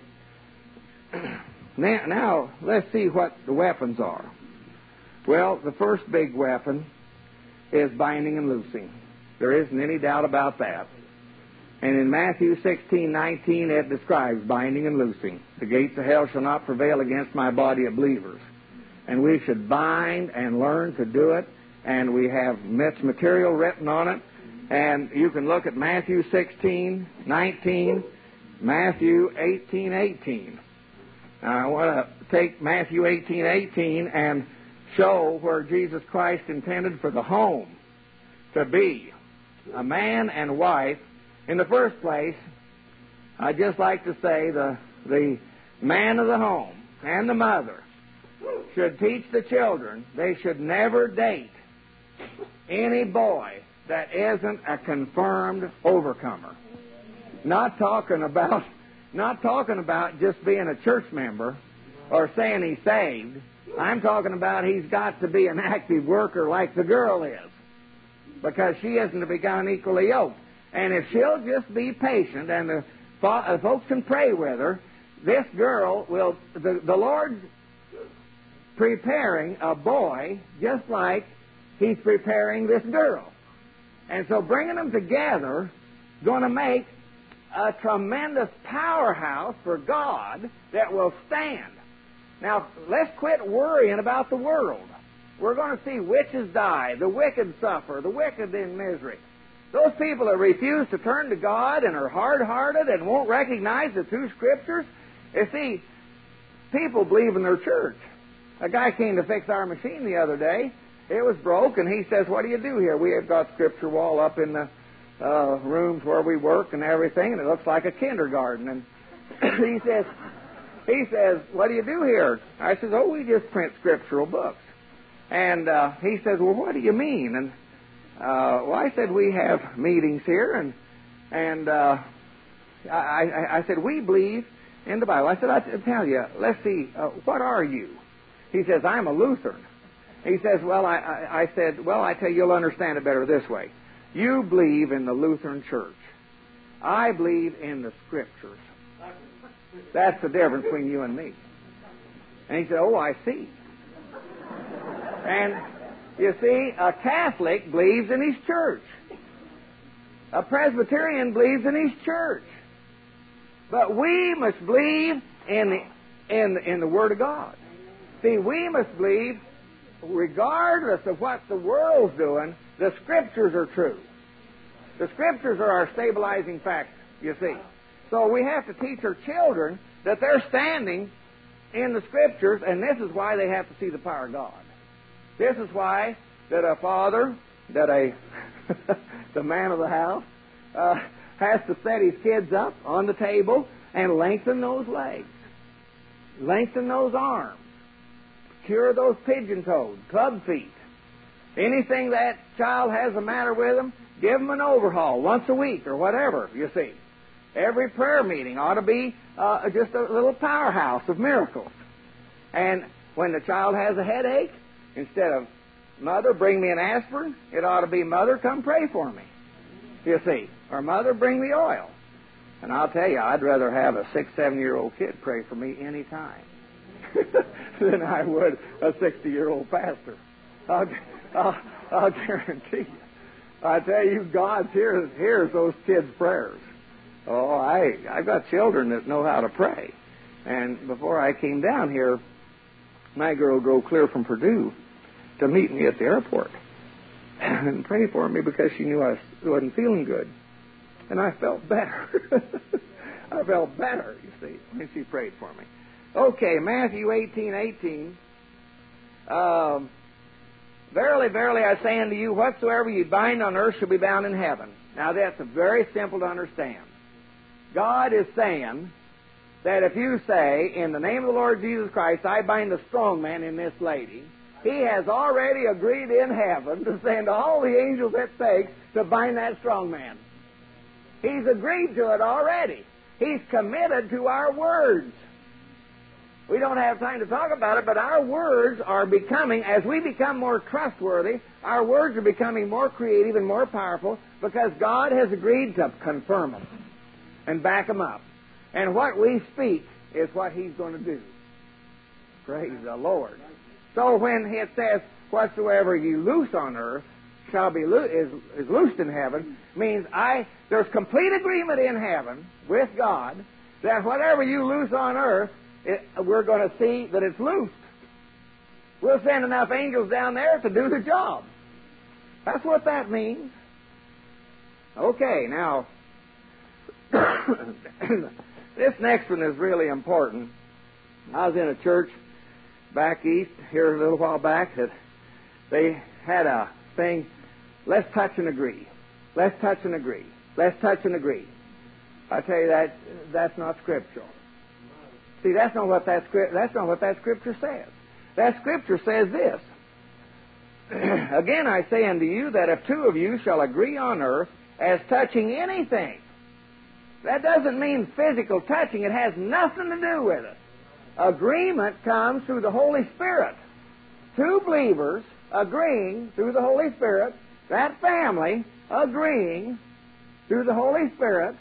S4: now, now let's see what the weapons are. Well, the first big weapon is binding and loosing. There isn't any doubt about that. And in Matthew sixteen nineteen, it describes binding and loosing. The gates of hell shall not prevail against my body of believers. And we should bind and learn to do it. And we have much material written on it. And you can look at Matthew sixteen nineteen, Matthew eighteen eighteen. Now, I want to take Matthew eighteen eighteen and show where Jesus Christ intended for the home to be a man and wife. In the first place, I'd just like to say the, the man of the home and the mother should teach the children they should never date any boy that isn't a confirmed overcomer. Not talking about, not talking about just being a church member or saying he's saved. I'm talking about he's got to be an active worker like the girl is, because she isn't to be unequally yoked. And if she'll just be patient and the uh, folks can pray with her, this girl will, the, the Lord's preparing a boy just like he's preparing this girl. And so bringing them together is going to make a tremendous powerhouse for God that will stand. Now, let's quit worrying about the world. We're going to see witches die, the wicked suffer, the wicked in misery. Those people that refuse to turn to God and are hard-hearted and won't recognize the two Scriptures, you see, people believe in their church. A guy came to fix our machine the other day. It was broke, and he says, what do you do here? We have got Scripture wall up in the uh, rooms where we work and everything, and it looks like a kindergarten. And he says, he says, what do you do here? I says, oh, we just print scriptural books. And uh, he says, well, what do you mean? And Uh, well, I said, we have meetings here, and and uh, I, I, I said, we believe in the Bible. I said, I tell you, let's see, uh, what are you? He says, I'm a Lutheran. He says, well, I, I, I said, well, I tell you, you'll understand it better this way. You believe in the Lutheran Church. I believe in the Scriptures. That's the difference between you and me. And he said, oh, I see. And you see, a Catholic believes in his church. A Presbyterian believes in his church. But we must believe in the, in, in the Word of God. See, we must believe, regardless of what the world's doing, the Scriptures are true. The Scriptures are our stabilizing factor, you see. So we have to teach our children that they're standing in the Scriptures, and this is why they have to see the power of God. This is why that a father, that a the man of the house, uh, has to set his kids up on the table and lengthen those legs, lengthen those arms, cure those pigeon-toed, club feet. Anything that child has the matter with them, give them an overhaul once a week or whatever, you see. Every prayer meeting ought to be uh, just a little powerhouse of miracles. And when the child has a headache, instead of, Mother, bring me an aspirin, it ought to be, Mother, come pray for me, you see. Or, Mother, bring me oil. And I'll tell you, I'd rather have a six, seven-year-old kid pray for me any time than I would a sixty-year-old pastor. I'll, I'll, I'll guarantee you. I tell you, God hears, hears those kids' prayers. Oh, I, I've got children that know how to pray. And before I came down here, my girl drove clear from Purdue to meet me at the airport and pray for me because she knew I wasn't feeling good. And I felt better. I felt better, you see, when she prayed for me. Okay, Matthew eighteen eighteen. Um, verily, verily, I say unto you, whatsoever you bind on earth shall be bound in heaven. Now, that's very simple to understand. God is saying that if you say, in the name of the Lord Jesus Christ, I bind the strong man in this lady, He has already agreed in heaven to send all the angels it takes to bind that strong man. He's agreed to it already. He's committed to our words. We don't have time to talk about it, but our words are becoming, as we become more trustworthy, our words are becoming more creative and more powerful because God has agreed to confirm them and back them up. And what we speak is what He's going to do. Praise the Lord. So when it says, whatsoever you loose on earth shall be lo- is, is loosed in heaven, means I there's complete agreement in heaven with God that whatever you loose on earth, it, we're going to see that it's loosed. We'll send enough angels down there to do the job. That's what that means. Okay, now, this next one is really important. I was in a church back east here a little while back that they had a thing, let's touch and agree. Let's touch and agree. Let's touch and agree. I tell you that that's not scriptural. See, that's not what that script that's not what that scripture says. That scripture says this. Again I say unto you that if two of you shall agree on earth as touching anything, that doesn't mean physical touching. It has nothing to do with it. Agreement comes through the Holy Spirit. Two believers agreeing through the Holy Spirit, that family agreeing through the Holy Spirit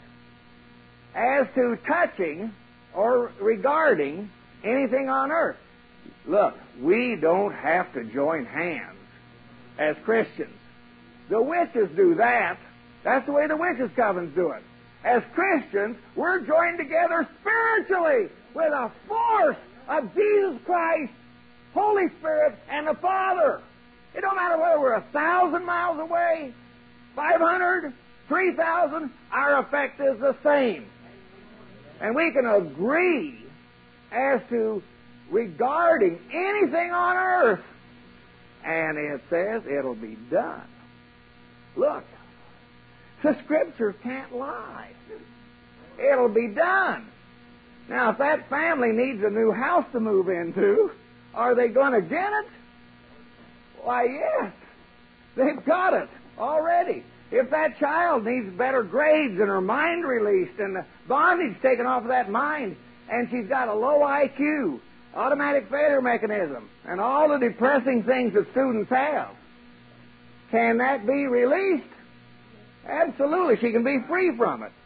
S4: as to touching or regarding anything on earth. Look, we don't have to join hands as Christians. The witches do that. That's the way the witches' covens do it. As Christians, we're joined together spiritually with a force of Jesus Christ, Holy Spirit, and the Father. It don't matter whether we're a thousand miles away, five hundred, three thousand, our effect is the same. And we can agree as to regarding anything on earth, and it says it'll be done. Look, the Scripture can't lie. It'll be done. Now, if that family needs a new house to move into, are they going to get it? Why, yes. They've got it already. If that child needs better grades and her mind released and the bondage taken off of that mind, and she's got a low I Q, automatic failure mechanism, and all the depressing things that students have, can that be released? Absolutely. She can be free from it.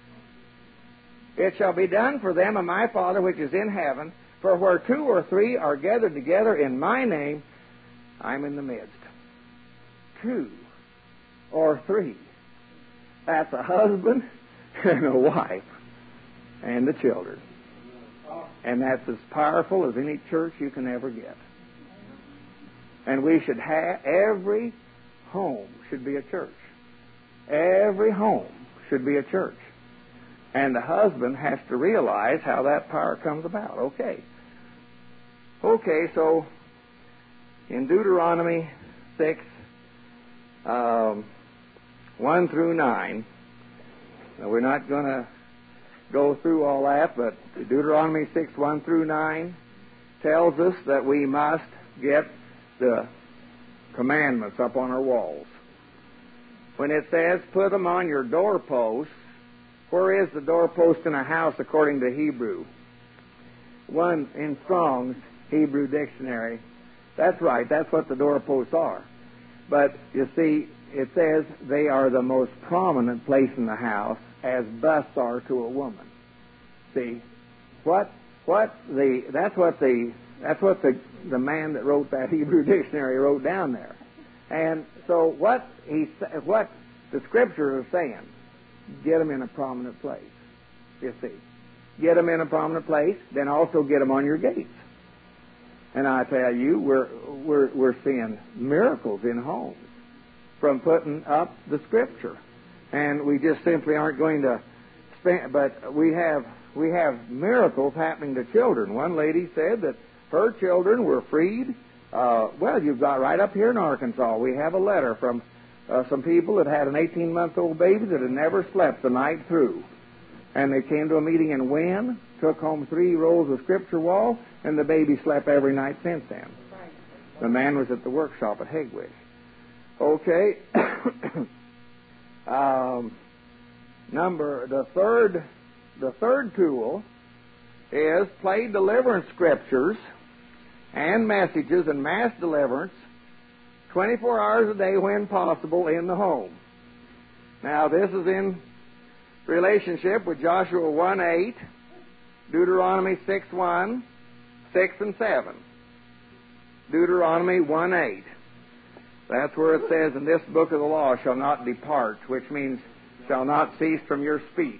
S4: It shall be done for them of my Father which is in heaven, for where two or three are gathered together in my name, I'm in the midst. Two or three. That's a husband and a wife and the children. And that's as powerful as any church you can ever get. And we should have, every home should be a church. Every home should be a church. And the husband has to realize how that power comes about. Okay. Okay, so in Deuteronomy six, um, one through nine, now we're not going to go through all that, but Deuteronomy six, one through nine tells us that we must get the commandments up on our walls. When it says, put them on your doorposts, where is the doorpost in a house according to Hebrew? One in Strong's Hebrew Dictionary. That's right, that's what the doorposts are. But, you see, it says they are the most prominent place in the house, as busts are to a woman. See? What, what the, that's what the, that's what the, the man that wrote that Hebrew Dictionary wrote down there. And so what he, what the Scriptures are saying, get them in a prominent place, you see. Get them in a prominent place, then also get them on your gates. And I tell you, we're, we're, we're seeing miracles in homes from putting up the Scripture. And we just simply aren't going to spend, but we have, we have miracles happening to children. One lady said that her children were freed. Uh, well, you've got right up here in Arkansas, we have a letter from uh, some people that had an eighteen-month-old baby that had never slept the night through. And they came to a meeting in Wynn, took home three rolls of Scripture wall, and the baby slept every night since then. The man was at the workshop at Hegwish. Okay. um, number, the third, the third tool is play deliverance scriptures and messages and mass deliverance twenty-four hours a day when possible in the home. Now, this is in relationship with Joshua one eight, Deuteronomy six one, six and seven. Deuteronomy one eight. That's where it says, in this book of the law shall not depart, which means shall not cease from your speech.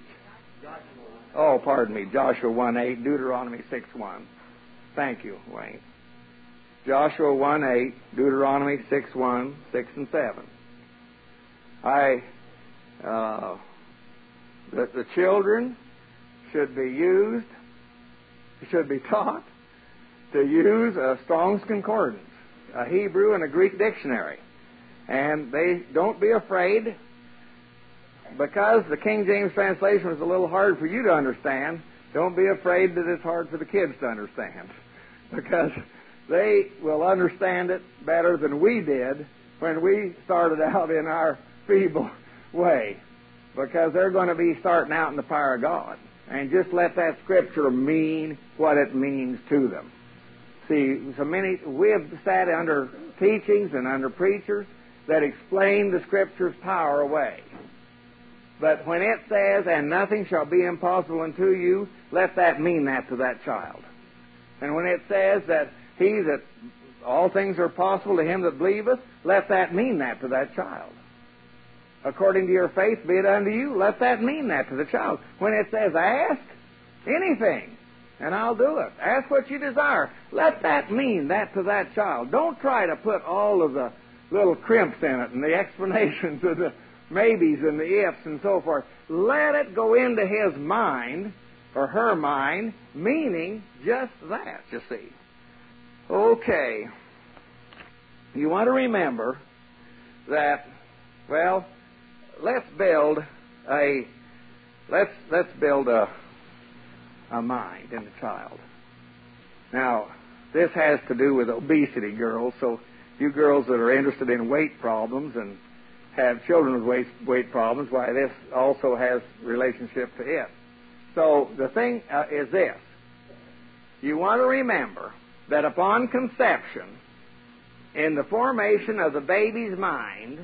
S4: Oh, pardon me, Joshua one eight, Deuteronomy six one. Thank you, Wayne. Joshua one eight, Deuteronomy six one, six and seven. I, uh, the, the children should be used, should be taught to use a Strong's Concordance, a Hebrew and a Greek dictionary. And they don't be afraid, because the King James translation was a little hard for you to understand, don't be afraid that it's hard for the kids to understand. Because they will understand it better than we did when we started out in our feeble way. Because they're going to be starting out in the power of God. And just let that Scripture mean what it means to them. See, so many, we've sat under teachings and under preachers that explain the Scripture's power away. But when it says, and nothing shall be impossible unto you, let that mean that to that child. And when it says that he that all things are possible to him that believeth, let that mean that to that child. According to your faith be it unto you, let that mean that to the child. When it says, ask anything, and I'll do it. Ask what you desire. Let that mean that to that child. Don't try to put all of the little crimps in it and the explanations of the maybes and the ifs and so forth. Let it go into his mind, or her mind, meaning just that, you see. Okay. You want to remember that, well, let's build a, let's, let's build a, a mind in the child. Now, this has to do with obesity, girls, so you girls that are interested in weight problems and have children with weight, weight problems, why, this also has relationship to it. So the thing uh, is this. You want to remember that upon conception, in the formation of the baby's mind,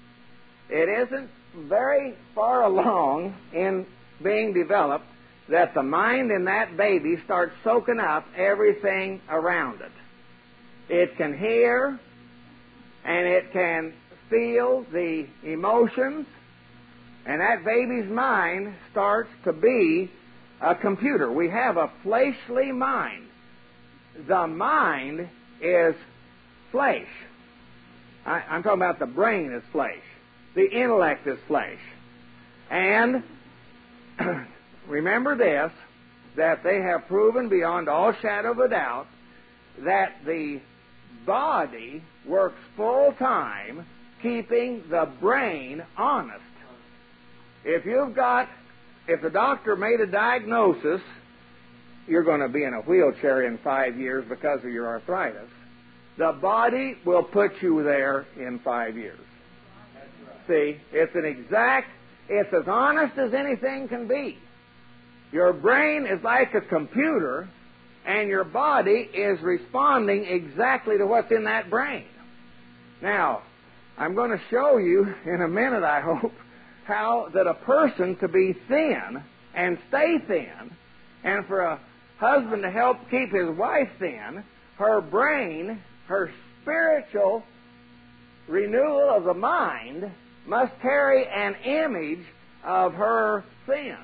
S4: it isn't very far along in being developed that the mind in that baby starts soaking up everything around it. It can hear, and it can feel the emotions, and that baby's mind starts to be a computer. We have a fleshly mind. The mind is flesh. I, I'm talking about the brain is flesh. The intellect is flesh. And remember this, that they have proven beyond all shadow of a doubt that the body works full time keeping the brain honest. If you've got, if the doctor made a diagnosis, you're going to be in a wheelchair in five years because of your arthritis, the body will put you there in five years. See, it's an exact, it's as honest as anything can be. Your brain is like a computer, and your body is responding exactly to what's in that brain. Now, I'm going to show you in a minute, I hope, how that a person to be thin and stay thin, and for a husband to help keep his wife thin, her brain, her spiritual renewal of the mind must carry an image of her thin.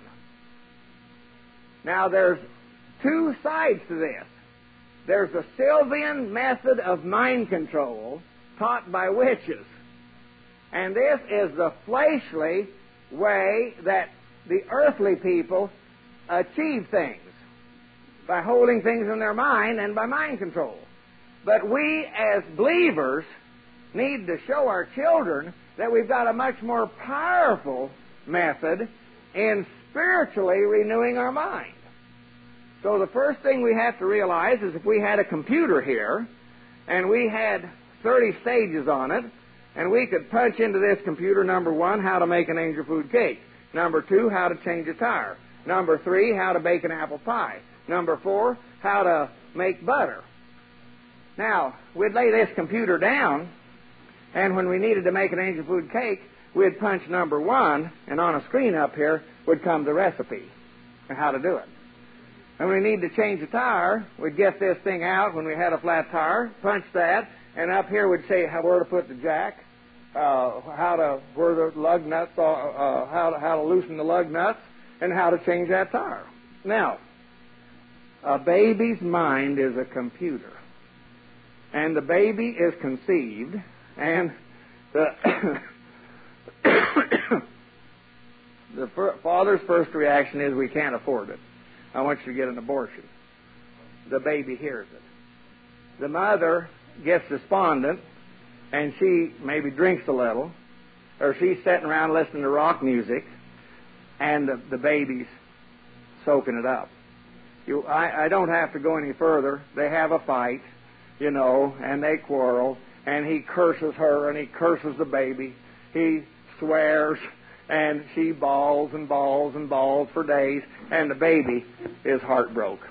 S4: Now, there's two sides to this. There's the Sylvian method of mind control taught by witches. And this is the fleshly way that the earthly people achieve things, by holding things in their mind and by mind control. But we as believers need to show our children that we've got a much more powerful method in spiritually renewing our mind. So the first thing we have to realize is if we had a computer here and we had thirty stages on it, and we could punch into this computer, number one, how to make an angel food cake. Number two, how to change a tire. Number three, how to bake an apple pie. Number four, how to make butter. Now, we'd lay this computer down, and when we needed to make an angel food cake, we'd punch number one, and on a screen up here would come the recipe and how to do it. And when we need to change a tire, we'd get this thing out when we had a flat tire, punch that, and up here would say how, where to put the jack, uh, how to where the lug nuts, uh, uh, how to how to loosen the lug nuts, and how to change that tire. Now, a baby's mind is a computer, and the baby is conceived, and the the fir- father's first reaction is, we can't afford it. I want you to get an abortion. The baby hears it. The mother gets despondent, and she maybe drinks a little, or she's sitting around listening to rock music, and the, the baby's soaking it up. You, I, I don't have to go any further. They have a fight, you know, and they quarrel, and he curses her, and he curses the baby. He swears, and she bawls and bawls and bawls for days, and the baby is heartbroken.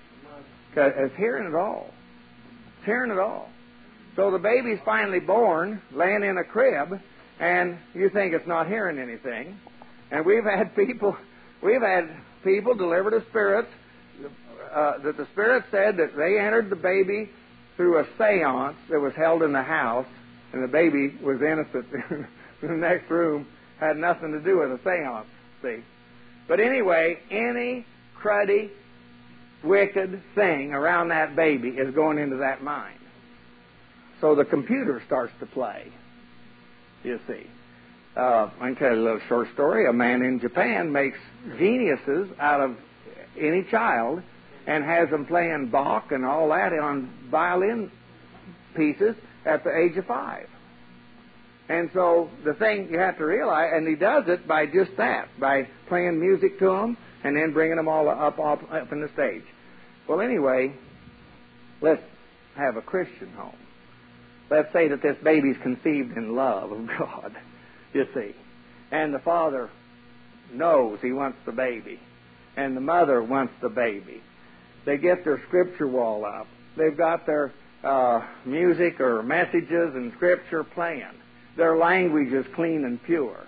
S4: It's hearing it all. It's hearing it all. So the baby's finally born, laying in a crib, and you think it's not hearing anything. And we've had people, we've had people delivered to spirits uh, that the spirit said that they entered the baby through a seance that was held in the house, and the baby was innocent in the next room, had nothing to do with a seance, see. But anyway, any cruddy, wicked thing around that baby is going into that mind. So the computer starts to play, you see. Uh, I can tell you a little short story. A man in Japan makes geniuses out of any child and has them playing Bach and all that on violin pieces at the age of five. And so the thing you have to realize, and he does it by just that, by playing music to them and then bringing them all up, up, up in the stage. Well, anyway, let's have a Christian home. Let's say that this baby's conceived in love of God, you see. And the father knows he wants the baby. And the mother wants the baby. They get their scripture wall up. They've got their uh, music or messages and scripture playing. Their language is clean and pure.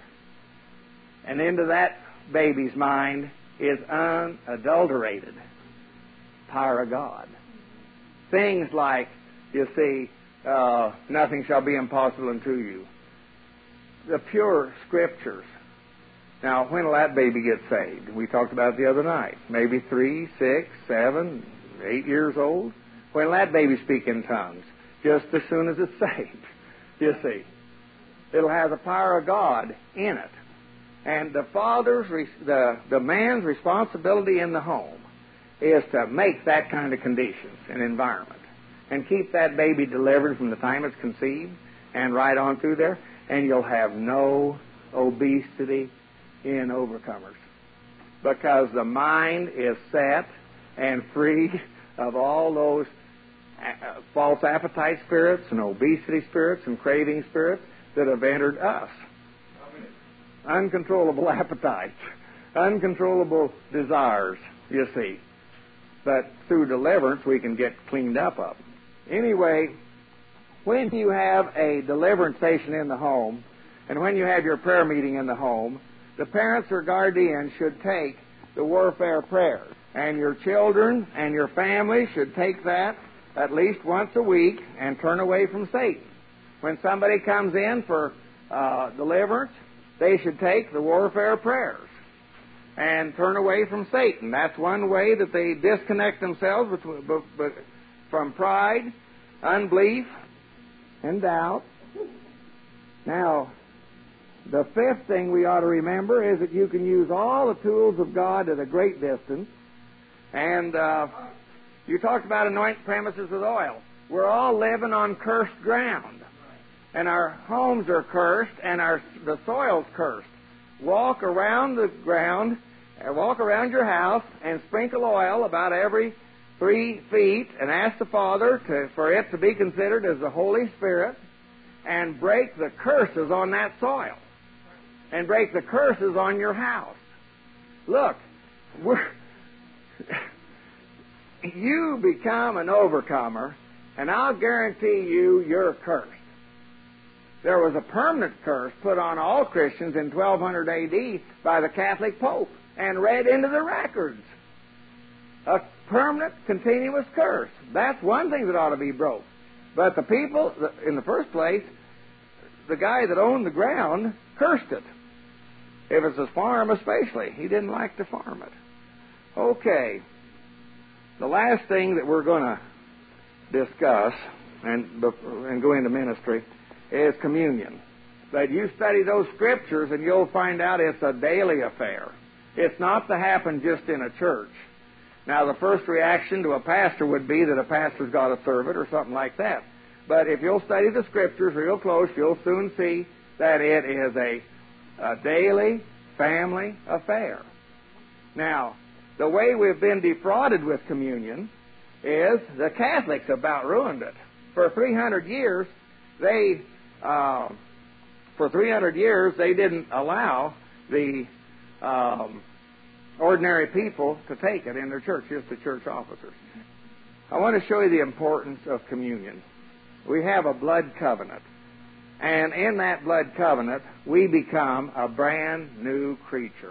S4: And into that baby's mind is unadulterated power of God. Things like, you see, uh, nothing shall be impossible unto you. The pure scriptures. Now, when will that baby get saved? We talked about it the other night. Maybe three, six, seven, eight years old. When will that baby speak in tongues? Just as soon as it's saved, you see. It'll have the power of God in it. And the father's, the, the man's responsibility in the home is to make that kind of conditions and environment and keep that baby delivered from the time it's conceived and right on through there, and you'll have no obesity in overcomers because the mind is set and free of all those uh, false appetite spirits and obesity spirits and craving spirits that have entered us. Uncontrollable appetites, uncontrollable desires, you see. But through deliverance, we can get cleaned up of them. Anyway, when you have a deliverance station in the home, and when you have your prayer meeting in the home, the parents or guardians should take the warfare prayers. And your children and your family should take that at least once a week and turn away from Satan. When somebody comes in for uh, deliverance, they should take the warfare prayers and turn away from Satan. That's one way that they disconnect themselves from pride, unbelief, and doubt. Now, the fifth thing we ought to remember is that you can use all the tools of God at a great distance. And uh, you talked about anointing premises with oil. We're all living on cursed ground. And our homes are cursed, and our the soil's cursed. Walk around the ground, uh, walk around your house, and sprinkle oil about every three feet, and ask the Father to, for it to be considered as the Holy Spirit, and break the curses on that soil, and break the curses on your house. Look, we're, you become an overcomer, and I'll guarantee you you're cursed. There was a permanent curse put on all Christians in twelve hundred A D by the Catholic Pope and read into the records. A permanent, continuous curse. That's one thing that ought to be broke. But the people, in the first place, the guy that owned the ground cursed it. If it's a farm especially, he didn't like to farm it. Okay. The last thing that we're going to discuss and, and go into ministry is communion. But you study those scriptures and you'll find out it's a daily affair. It's not to happen just in a church. Now, the first reaction to a pastor would be that a pastor's got to serve it or something like that. But if you'll study the scriptures real close, you'll soon see that it is a, a daily family affair. Now, the way we've been defrauded with communion is the Catholics about ruined it. For three hundred years, they uh, for three hundred years they didn't allow the um, ordinary people to take it in their church, just the church officers. I want to show you the importance of communion. We have a blood covenant, and in that blood covenant, we become a brand new creature.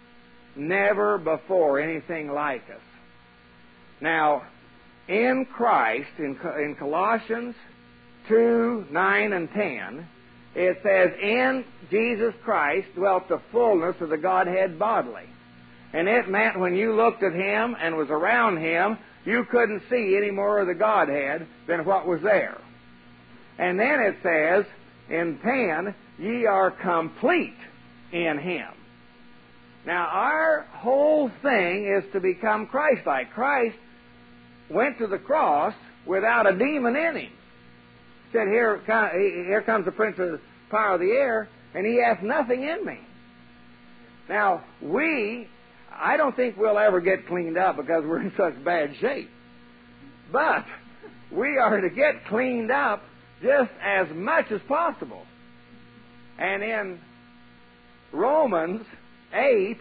S4: Never before anything like us. Now, in Christ, in, in Colossians two, nine, and ten, it says, in Jesus Christ dwelt the fullness of the Godhead bodily. And it meant when you looked at Him and was around Him, you couldn't see any more of the Godhead than what was there. And then it says, in ten, ye are complete in Him. Now, our whole thing is to become Christ-like. Christ went to the cross without a demon in Him. He said, here, here comes the prince of the power of the air, and he hath nothing in me. Now, we, I don't think we'll ever get cleaned up because we're in such bad shape. But we are to get cleaned up just as much as possible. And in Romans eight,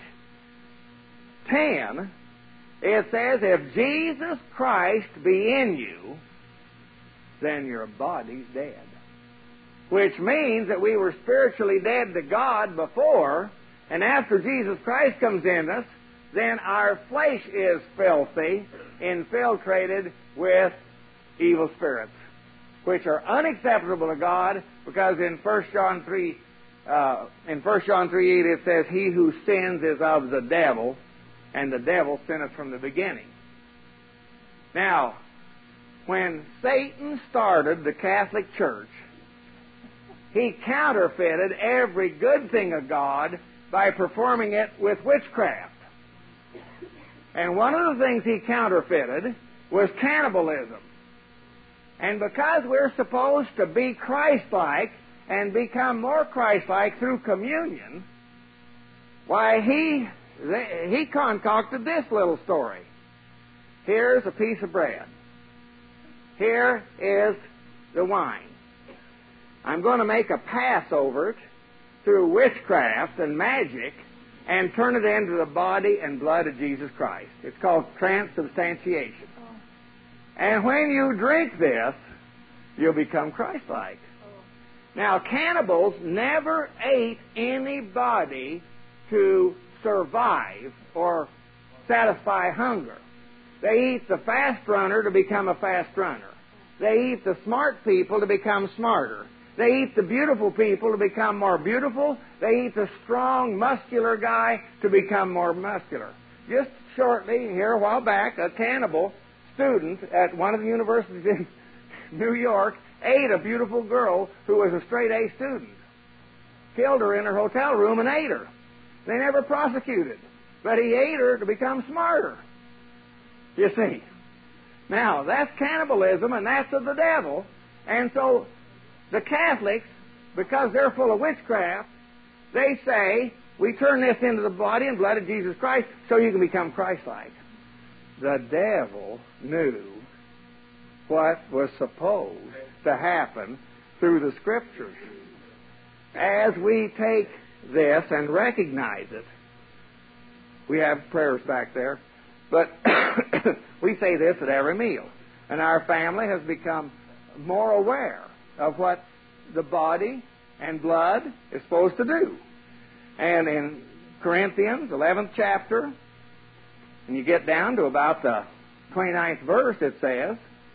S4: ten, it says, if Jesus Christ be in you, then your body's dead. Which means that we were spiritually dead to God before, and after Jesus Christ comes in us, then our flesh is filthy, infiltrated with evil spirits, which are unacceptable to God, because in First John three, uh, in First John three eight it says, he who sins is of the devil, and the devil sinneth from the beginning. Now, when Satan started the Catholic Church, he counterfeited every good thing of God by performing it with witchcraft. And one of the things he counterfeited was cannibalism. And because we're supposed to be Christ-like and become more Christ-like through communion, why, he, he concocted this little story. Here's a piece of bread. Here is the wine. I'm going to make a pass over it through witchcraft and magic and turn it into the body and blood of Jesus Christ. It's called transubstantiation. And when you drink this, you'll become Christ-like. Now, cannibals never ate anybody to survive or satisfy hunger. They eat the fast runner to become a fast runner. They eat the smart people to become smarter. They eat the beautiful people to become more beautiful. They eat the strong, muscular guy to become more muscular. Just shortly, here a while back, a cannibal student at one of the universities in New York ate a beautiful girl who was a straight-A student. Killed her in her hotel room and ate her. They never prosecuted, but he ate her to become smarter. You see. Now, that's cannibalism, and that's of the devil. And so the Catholics, because they're full of witchcraft, they say, we turn this into the body and blood of Jesus Christ so you can become Christ-like. The devil knew what was supposed to happen through the Scriptures. As we take this and recognize it, we have prayers back there, but we say this at every meal. And our family has become more aware of what the body and blood is supposed to do. And in Corinthians, eleventh chapter, and you get down to about the twenty-ninth verse, it says,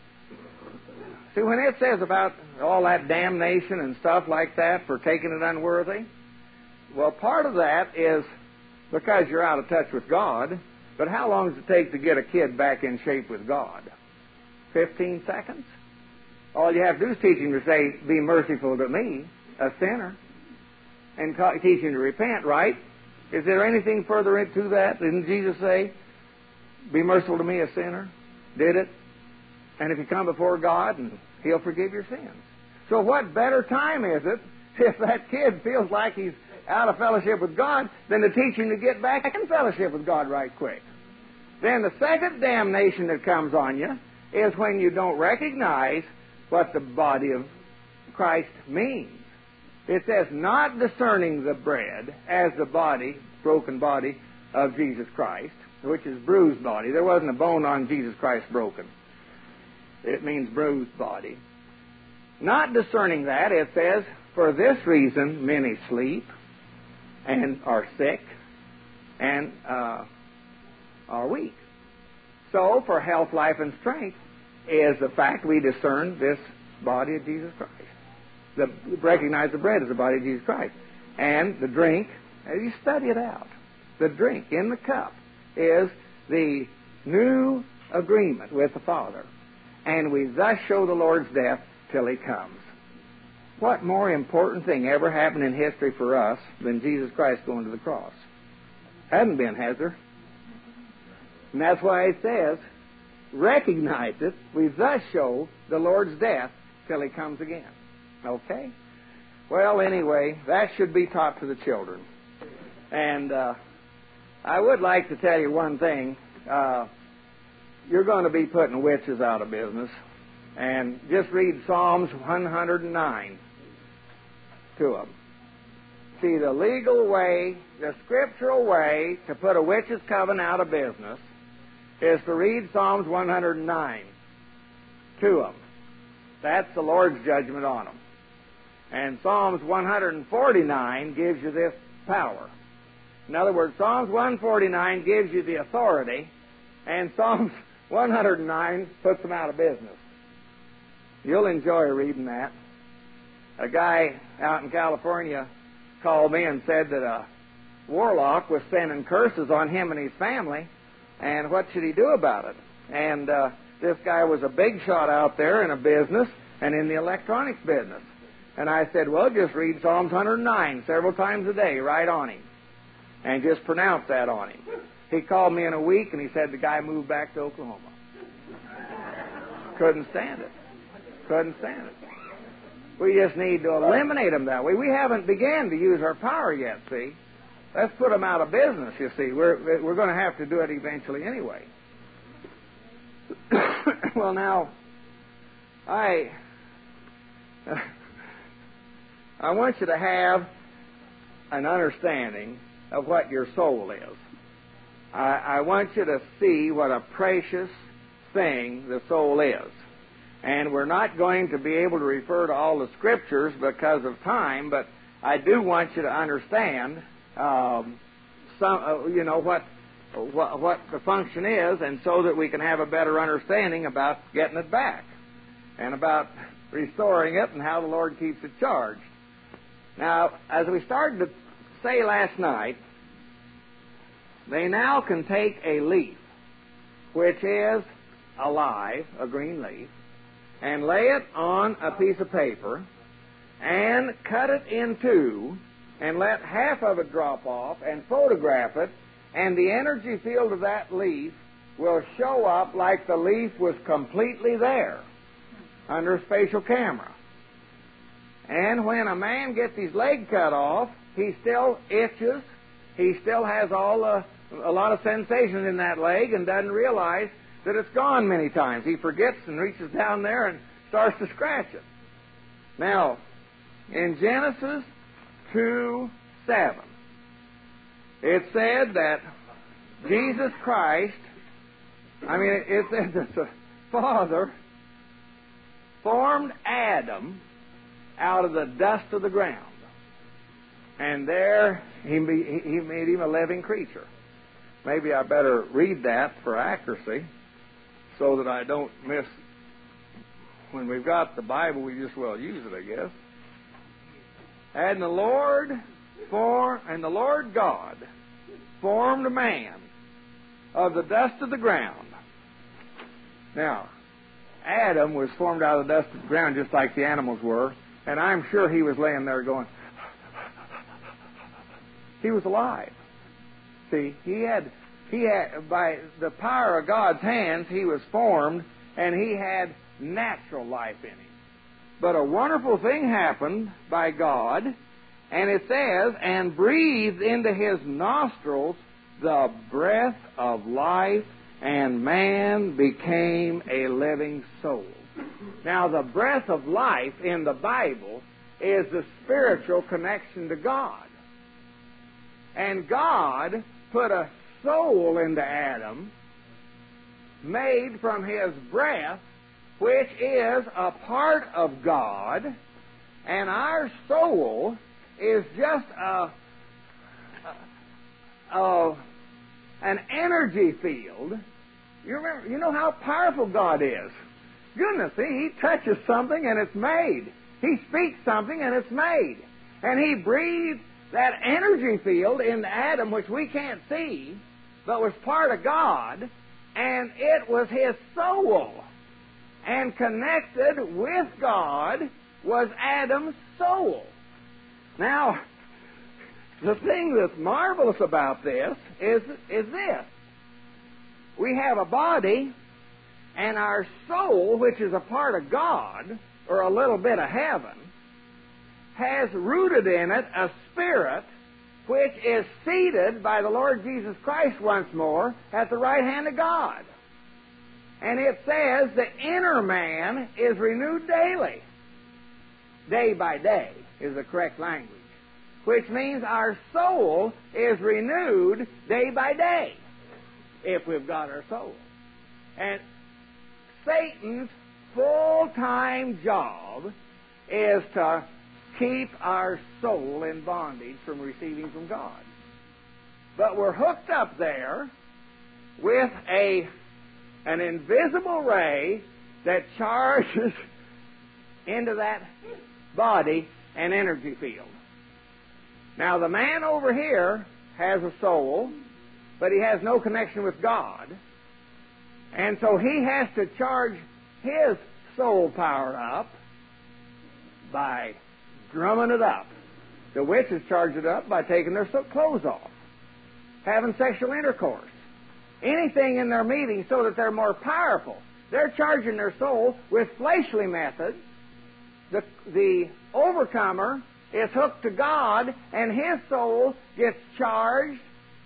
S4: see, when it says about all that damnation and stuff like that for taking it unworthy, well, part of that is because you're out of touch with God. But how long does it take to get a kid back in shape with God? Fifteen seconds? All you have to do is teach him to say, be merciful to me, a sinner, and teach him to repent, right? Is there anything further into that? Didn't Jesus say, be merciful to me, a sinner? Did it? And if you come before God, and He'll forgive your sins. So what better time is it if that kid feels like he's out of fellowship with God than to teach him to get back in fellowship with God right quick? Then the second damnation that comes on you is when you don't recognize what the body of Christ means. It says, not discerning the bread as the body, broken body of Jesus Christ, which is bruised body. There wasn't a bone on Jesus Christ broken. It means bruised body. Not discerning that, it says, for this reason many sleep and are sick and uh, are weak. So, for health, life, and strength is the fact we discern this body of Jesus Christ. The, recognize the bread as the body of Jesus Christ. And the drink, as you study it out, the drink in the cup is the new agreement with the Father. And we thus show the Lord's death till He comes. What more important thing ever happened in history for us than Jesus Christ going to the cross? Hasn't been, has there? And that's why it says, recognize it, we thus show the Lord's death till He comes again. Okay? Well, anyway, that should be taught to the children. And uh, I would like to tell you one thing. Uh, you're going to be putting witches out of business. And just read Psalms one hundred nine to them. See, the legal way, the scriptural way to put a witch's coven out of business is to read Psalms one hundred nine to them. That's the Lord's judgment on them. And Psalms one hundred forty-nine gives you this power. In other words, Psalms one forty-nine gives you the authority, and Psalms one hundred nine puts them out of business. You'll enjoy reading that. A guy out in California called me and said that a warlock was sending curses on him and his family, and what should he do about it? And uh, this guy was a big shot out there in a business and in the electronics business. And I said, well, just read Psalms one hundred nine several times a day right on him. And just pronounce that on him. He called me in a week and he said the guy moved back to Oklahoma. Couldn't stand it. Couldn't stand it. We just need to eliminate them that way. We haven't began to use our power yet, see. Let's put them out of business, you see. We're, we're going to have to do it eventually anyway. Well, now, I, I want you to have an understanding of what your soul is. I, I want you to see what a precious thing the soul is. And we're not going to be able to refer to all the scriptures because of time, but I do want you to understand um, some, uh, you know, what, what what the function is, and so that we can have a better understanding about getting it back and about restoring it and how the Lord keeps it charged. Now, as we started to say last night, they now can take a leaf, which is alive, a green leaf, and lay it on a piece of paper and cut it in two and let half of it drop off and photograph it, and the energy field of that leaf will show up like the leaf was completely there under a spatial camera. And when a man gets his leg cut off, he still itches. He still has all the, a lot of sensation in that leg and doesn't realize that it's gone many times. He forgets and reaches down there and starts to scratch it. Now, in Genesis two seven, it said that Jesus Christ, I mean, it said that the Father formed Adam out of the dust of the ground. And there he, he made him a living creature. Maybe I better read that for accuracy so that I don't miss. When we've got the Bible, we just well use it, I guess. And the Lord for and the Lord God formed man of the dust of the ground. Now, Adam was formed out of the dust of the ground just like the animals were, and I'm sure he was laying there going, he was alive. See, he had, he had, by the power of God's hands, he was formed, and he had natural life in him. But a wonderful thing happened by God, and it says, and breathed into his nostrils the breath of life, and man became a living soul. Now, the breath of life in the Bible is the spiritual connection to God. And God put a soul into Adam, made from his breath, which is a part of God, and our soul is just a, a, a an energy field. You remember, you know how powerful God is. Goodness, see, he touches something and it's made. He speaks something and it's made. And he breathed that energy field into Adam, which we can't see, but was part of God, and it was his soul. And connected with God was Adam's soul. Now, the thing that's marvelous about this is, is this. We have a body, and our soul, which is a part of God, or a little bit of heaven, has rooted in it a spirit which is seated by the Lord Jesus Christ once more at the right hand of God. And it says the inner man is renewed daily. Day by day is the correct language. Which means our soul is renewed day by day, if we've got our soul. And Satan's full-time job is to keep our soul in bondage from receiving from God. But we're hooked up there with a an invisible ray that charges into that body an energy field. Now, the man over here has a soul, but he has no connection with God. And so he has to charge his soul power up by drumming it up. The witches charge it up by taking their clothes off, having sexual intercourse, anything in their meeting so that they're more powerful. They're charging their soul with fleshly methods. The, the overcomer is hooked to God, and his soul gets charged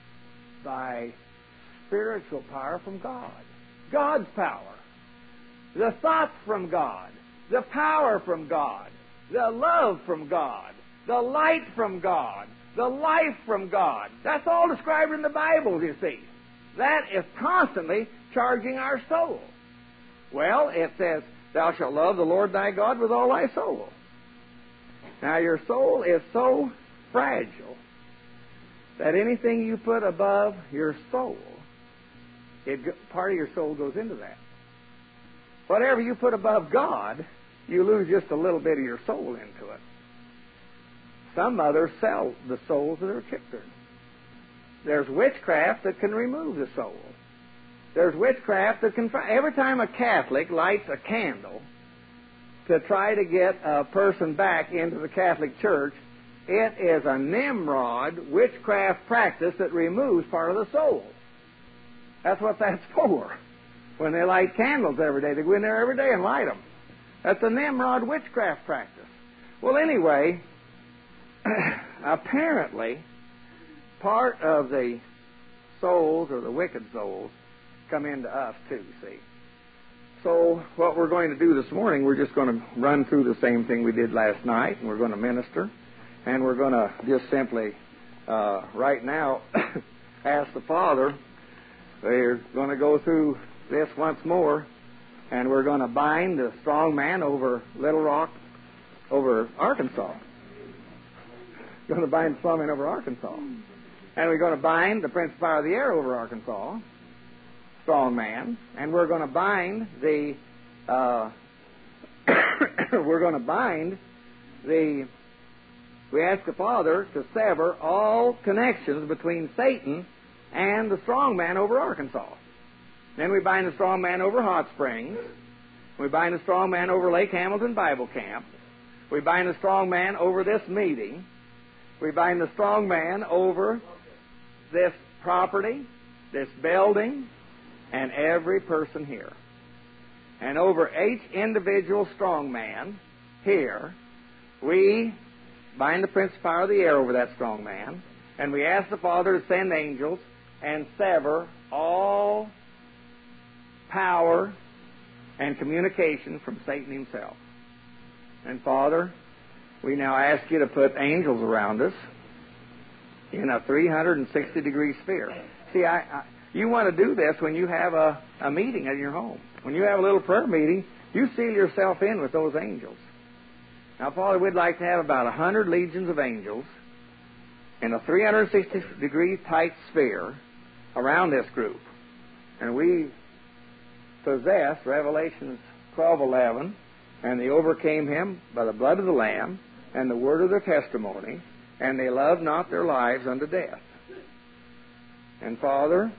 S4: by spiritual power from God. God's power. The thoughts from God. The power from God. The love from God. The light from God. The life from God. That's all described in the Bible, you see. That is constantly charging our soul. Well, it says, thou shalt love the Lord thy God with all thy soul. Now, your soul is so fragile that anything you put above your soul, it, part of your soul goes into that. Whatever you put above God, you lose just a little bit of your soul into it. Some mothers sell the souls of their children. There's witchcraft that can remove the soul. There's witchcraft that can... Every time a Catholic lights a candle to try to get a person back into the Catholic Church, it is a Nimrod witchcraft practice that removes part of the soul. That's what that's for. When they light candles every day, they go in there every day and light them. That's a Nimrod witchcraft practice. Well, anyway, apparently, part of the souls, or the wicked souls, come into us too, see. So what we're going to do this morning, we're just going to run through the same thing we did last night, and we're going to minister, and we're going to just simply, uh, right now, ask the Father. We're going to go through this once more, and we're going to bind the strong man over Little Rock, over Arkansas. We're going to bind the strong man over Arkansas. And we're going to bind the Prince of Fire of the Air over Arkansas, strong man, and we're going to bind the, uh, we're going to bind the, we ask the Father to sever all connections between Satan and the strong man over Arkansas. Then we bind the strong man over Hot Springs. We bind the strong man over Lake Hamilton Bible Camp. We bind the strong man over this meeting. We bind the strong man over this property, this building, and every person here. And over each individual strong man here, we bind the Prince of Fire of the Air over that strong man, and we ask the Father to send angels and sever all power and communication from Satan himself. And Father, we now ask you to put angels around us in a three hundred sixty degree sphere. See, I, I, you want to do this when you have a, a meeting at your home. When you have a little prayer meeting, you seal yourself in with those angels. Now, Father, we'd like to have about one hundred legions of angels in a three hundred sixty degree tight sphere around this group. And we possess Revelations twelve eleven, and they overcame him by the blood of the Lamb and the word of their testimony, and they loved not their lives unto death. And Father,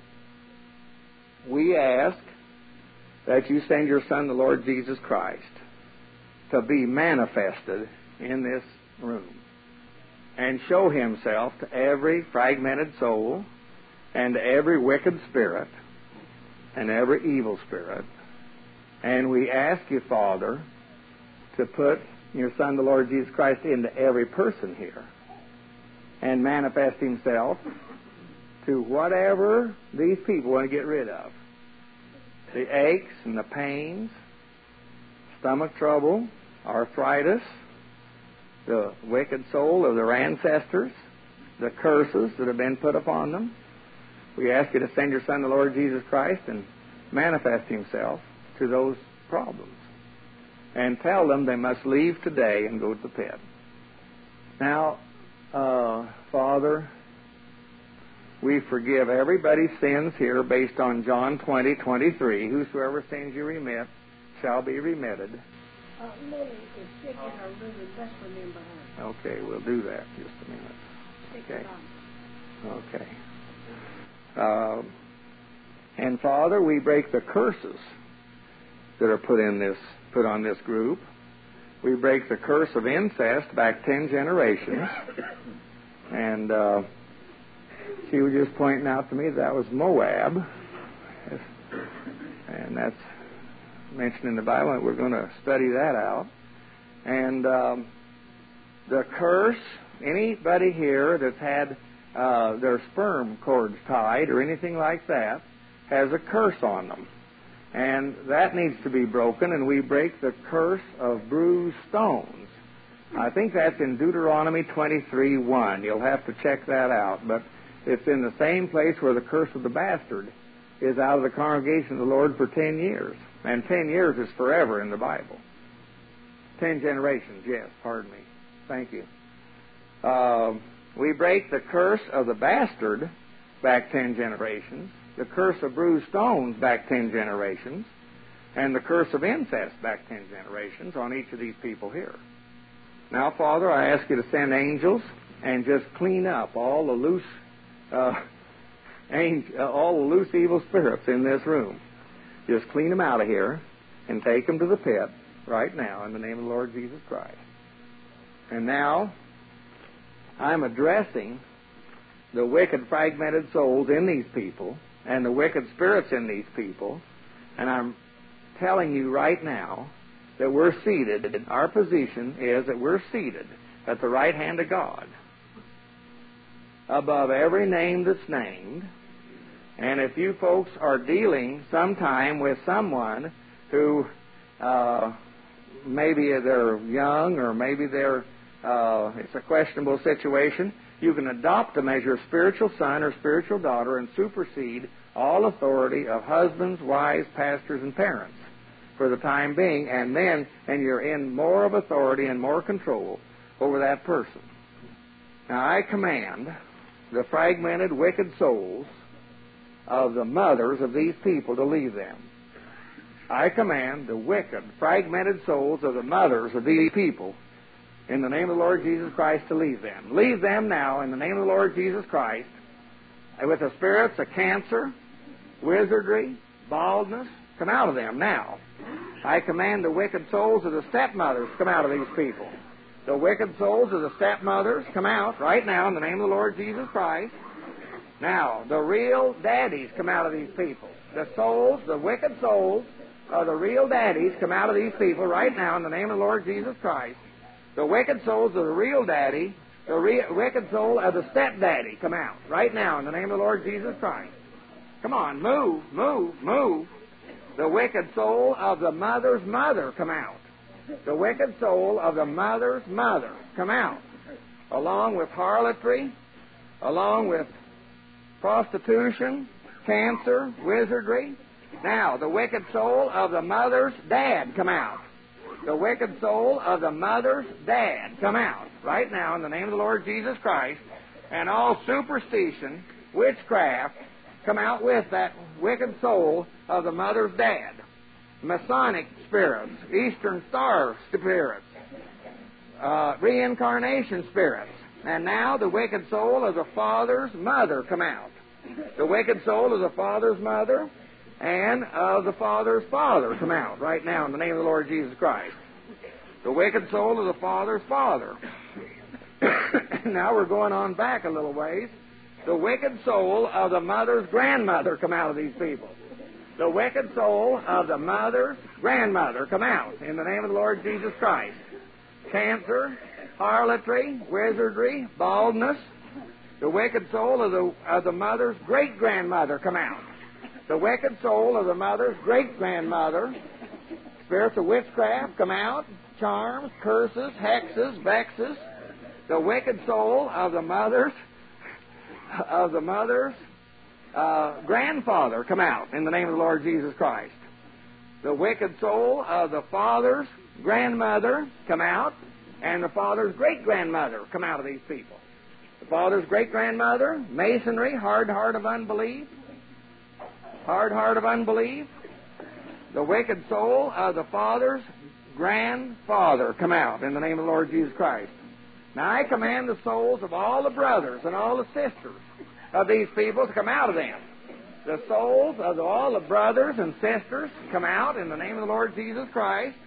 S4: we ask that you send your Son, the Lord Jesus Christ, to be manifested in this room and show himself to every fragmented soul and to every wicked spirit and every evil spirit. And we ask you, Father, to put your Son, the Lord Jesus Christ, into every person here and manifest himself to whatever these people want to get rid of. The aches and the pains, stomach trouble, arthritis, the wicked soul of their ancestors, the curses that have been put upon them. We ask you to send your Son, the Lord Jesus Christ, and manifest himself to those problems. And tell them they must leave today and go to the pit. Now, uh, Father, we forgive everybody's sins here based on John twenty twenty-three. Whosoever sins you remit shall be remitted.
S5: Uh, Lily is sick in her room, and let's remember her.
S4: Okay, we'll do that in just a minute.
S5: Okay.
S4: Okay. Uh, and Father, we break the curses that are put in this, put on this group, we break the curse of incest back ten generations. And uh, she was just pointing out to me that was Moab. And that's mentioned in the Bible, and we're going to study that out. And um, the curse, anybody here that's had uh, their sperm cords tied or anything like that has a curse on them. And that needs to be broken, and we break the curse of bruised stones. I think that's in Deuteronomy twenty-three one. You'll have to check that out. But it's in the same place where the curse of the bastard is out of the congregation of the Lord for ten years. And ten years is forever in the Bible. Ten generations, yes, pardon me. Thank you. Uh, we break the curse of the bastard back ten generations, the curse of bruised stones back ten generations, and the curse of incest back ten generations on each of these people here. Now, Father, I ask you to send angels and just clean up all the loose, uh, angel, uh, all the loose evil spirits in this room. Just clean them out of here and take them to the pit right now in the name of the Lord Jesus Christ. And now, I'm addressing the wicked, fragmented souls in these people and the wicked spirits in these people, and I'm telling you right now that we're seated, our position is that we're seated at the right hand of God, above every name that's named. And if you folks are dealing sometime with someone who uh, maybe they're young or maybe they're uh, it's a questionable situation, you can adopt them as your spiritual son or spiritual daughter and supersede all authority of husbands, wives, pastors, and parents for the time being, and then and you're in more of authority and more control over that person. Now, I command the fragmented, wicked souls of the mothers of these people to leave them. I command the wicked, fragmented souls of the mothers of these people in the name of the Lord Jesus Christ to leave them. Leave them now in the name of the Lord Jesus Christ with the spirits of cancer, wizardry, baldness. Come out of them now. I command the wicked souls of the stepmothers to come out of these people. The wicked souls of the stepmothers come out right now in the name of the Lord Jesus Christ. Now, the real daddies come out of these people. The souls, the wicked souls of the real daddies come out of these people right now in the name of the Lord Jesus Christ. The wicked souls of the real daddy, the re- wicked soul of the stepdaddy come out right now in the name of the Lord Jesus Christ. Come on, move, move, move. The wicked soul of the mother's mother come out. The wicked soul of the mother's mother come out. Along with harlotry, along with prostitution, cancer, wizardry. Now, the wicked soul of the mother's dad come out. The wicked soul of the mother's dad come out right now in the name of the Lord Jesus Christ. And all superstition, witchcraft, come out with that wicked soul of the mother's dad. Masonic spirits, Eastern Star spirits, uh, reincarnation spirits. And now the wicked soul of the father's mother come out. The wicked soul of the father's mother and of the father's father come out right now in the name of the Lord Jesus Christ. The wicked soul of the father's father. Now we're going on back a little ways. The wicked soul of the mother's grandmother come out of these people. The wicked soul of the mother's grandmother come out in the name of the Lord Jesus Christ. Cancer, harlotry, wizardry, baldness. The wicked soul of the, of the mother's great-grandmother come out. The wicked soul of the mother's great-grandmother. Spirits of witchcraft come out. Charms, curses, hexes, vexes. The wicked soul of the mother's of the mother's uh, grandfather come out in the name of the Lord Jesus Christ. The wicked soul of the father's grandmother come out, and the father's great-grandmother come out of these people. The father's great-grandmother, masonry, hard heart of unbelief, hard heart of unbelief. The wicked soul of the father's grandfather come out in the name of the Lord Jesus Christ. Now I command the souls of all the brothers and all the sisters of these people to come out of them. The souls of all the brothers and sisters come out in the name of the Lord Jesus Christ.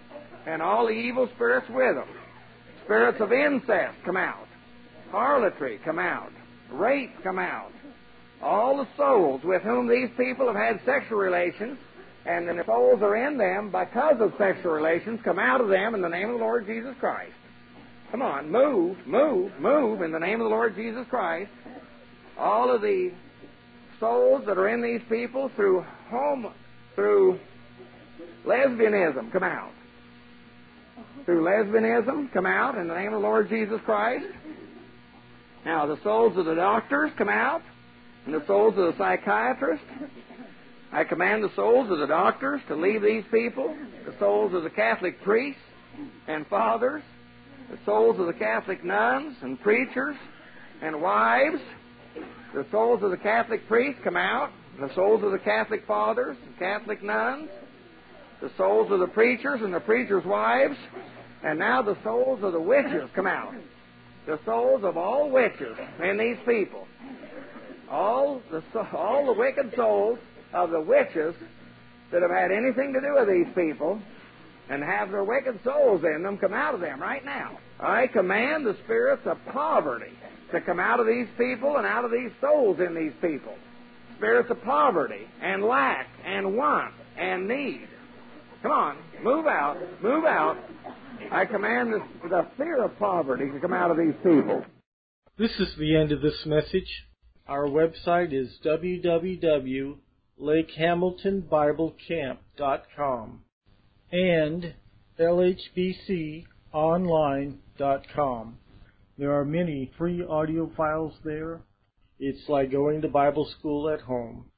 S4: and all the evil spirits with them. Spirits of incest come out. Harlotry come out. Rape come out. All the souls with whom these people have had sexual relations, and the souls are in them because of sexual relations, come out of them in the name of the Lord Jesus Christ. Come on, move, move, move in the name of the Lord Jesus Christ. All of the souls that are in these people through home, through lesbianism, come out. Through lesbianism, come out in the name of the Lord Jesus Christ. Now, the souls of the doctors come out, and the souls of the psychiatrists. I command the souls of the doctors to leave these people, the souls of the Catholic priests and fathers, the souls of the Catholic nuns and preachers and wives. The souls of the Catholic priests come out, the souls of the Catholic fathers and Catholic nuns, the souls of the preachers and the preachers' wives, and now the souls of the witches come out. The souls of all witches in these people. All the, all the wicked souls of the witches that have had anything to do with these people and have their wicked souls in them come out of them right now. I command the spirits of poverty to come out of these people and out of these souls in these people. Spirits of poverty and lack and want and need. Come on, move out, move out. I command the, the fear of poverty to come out of these people.
S2: This is the end of this message. Our website is w w w dot lake hamilton bible camp dot com and l h b c online dot com. There are many free audio files there. It's like going to Bible school at home.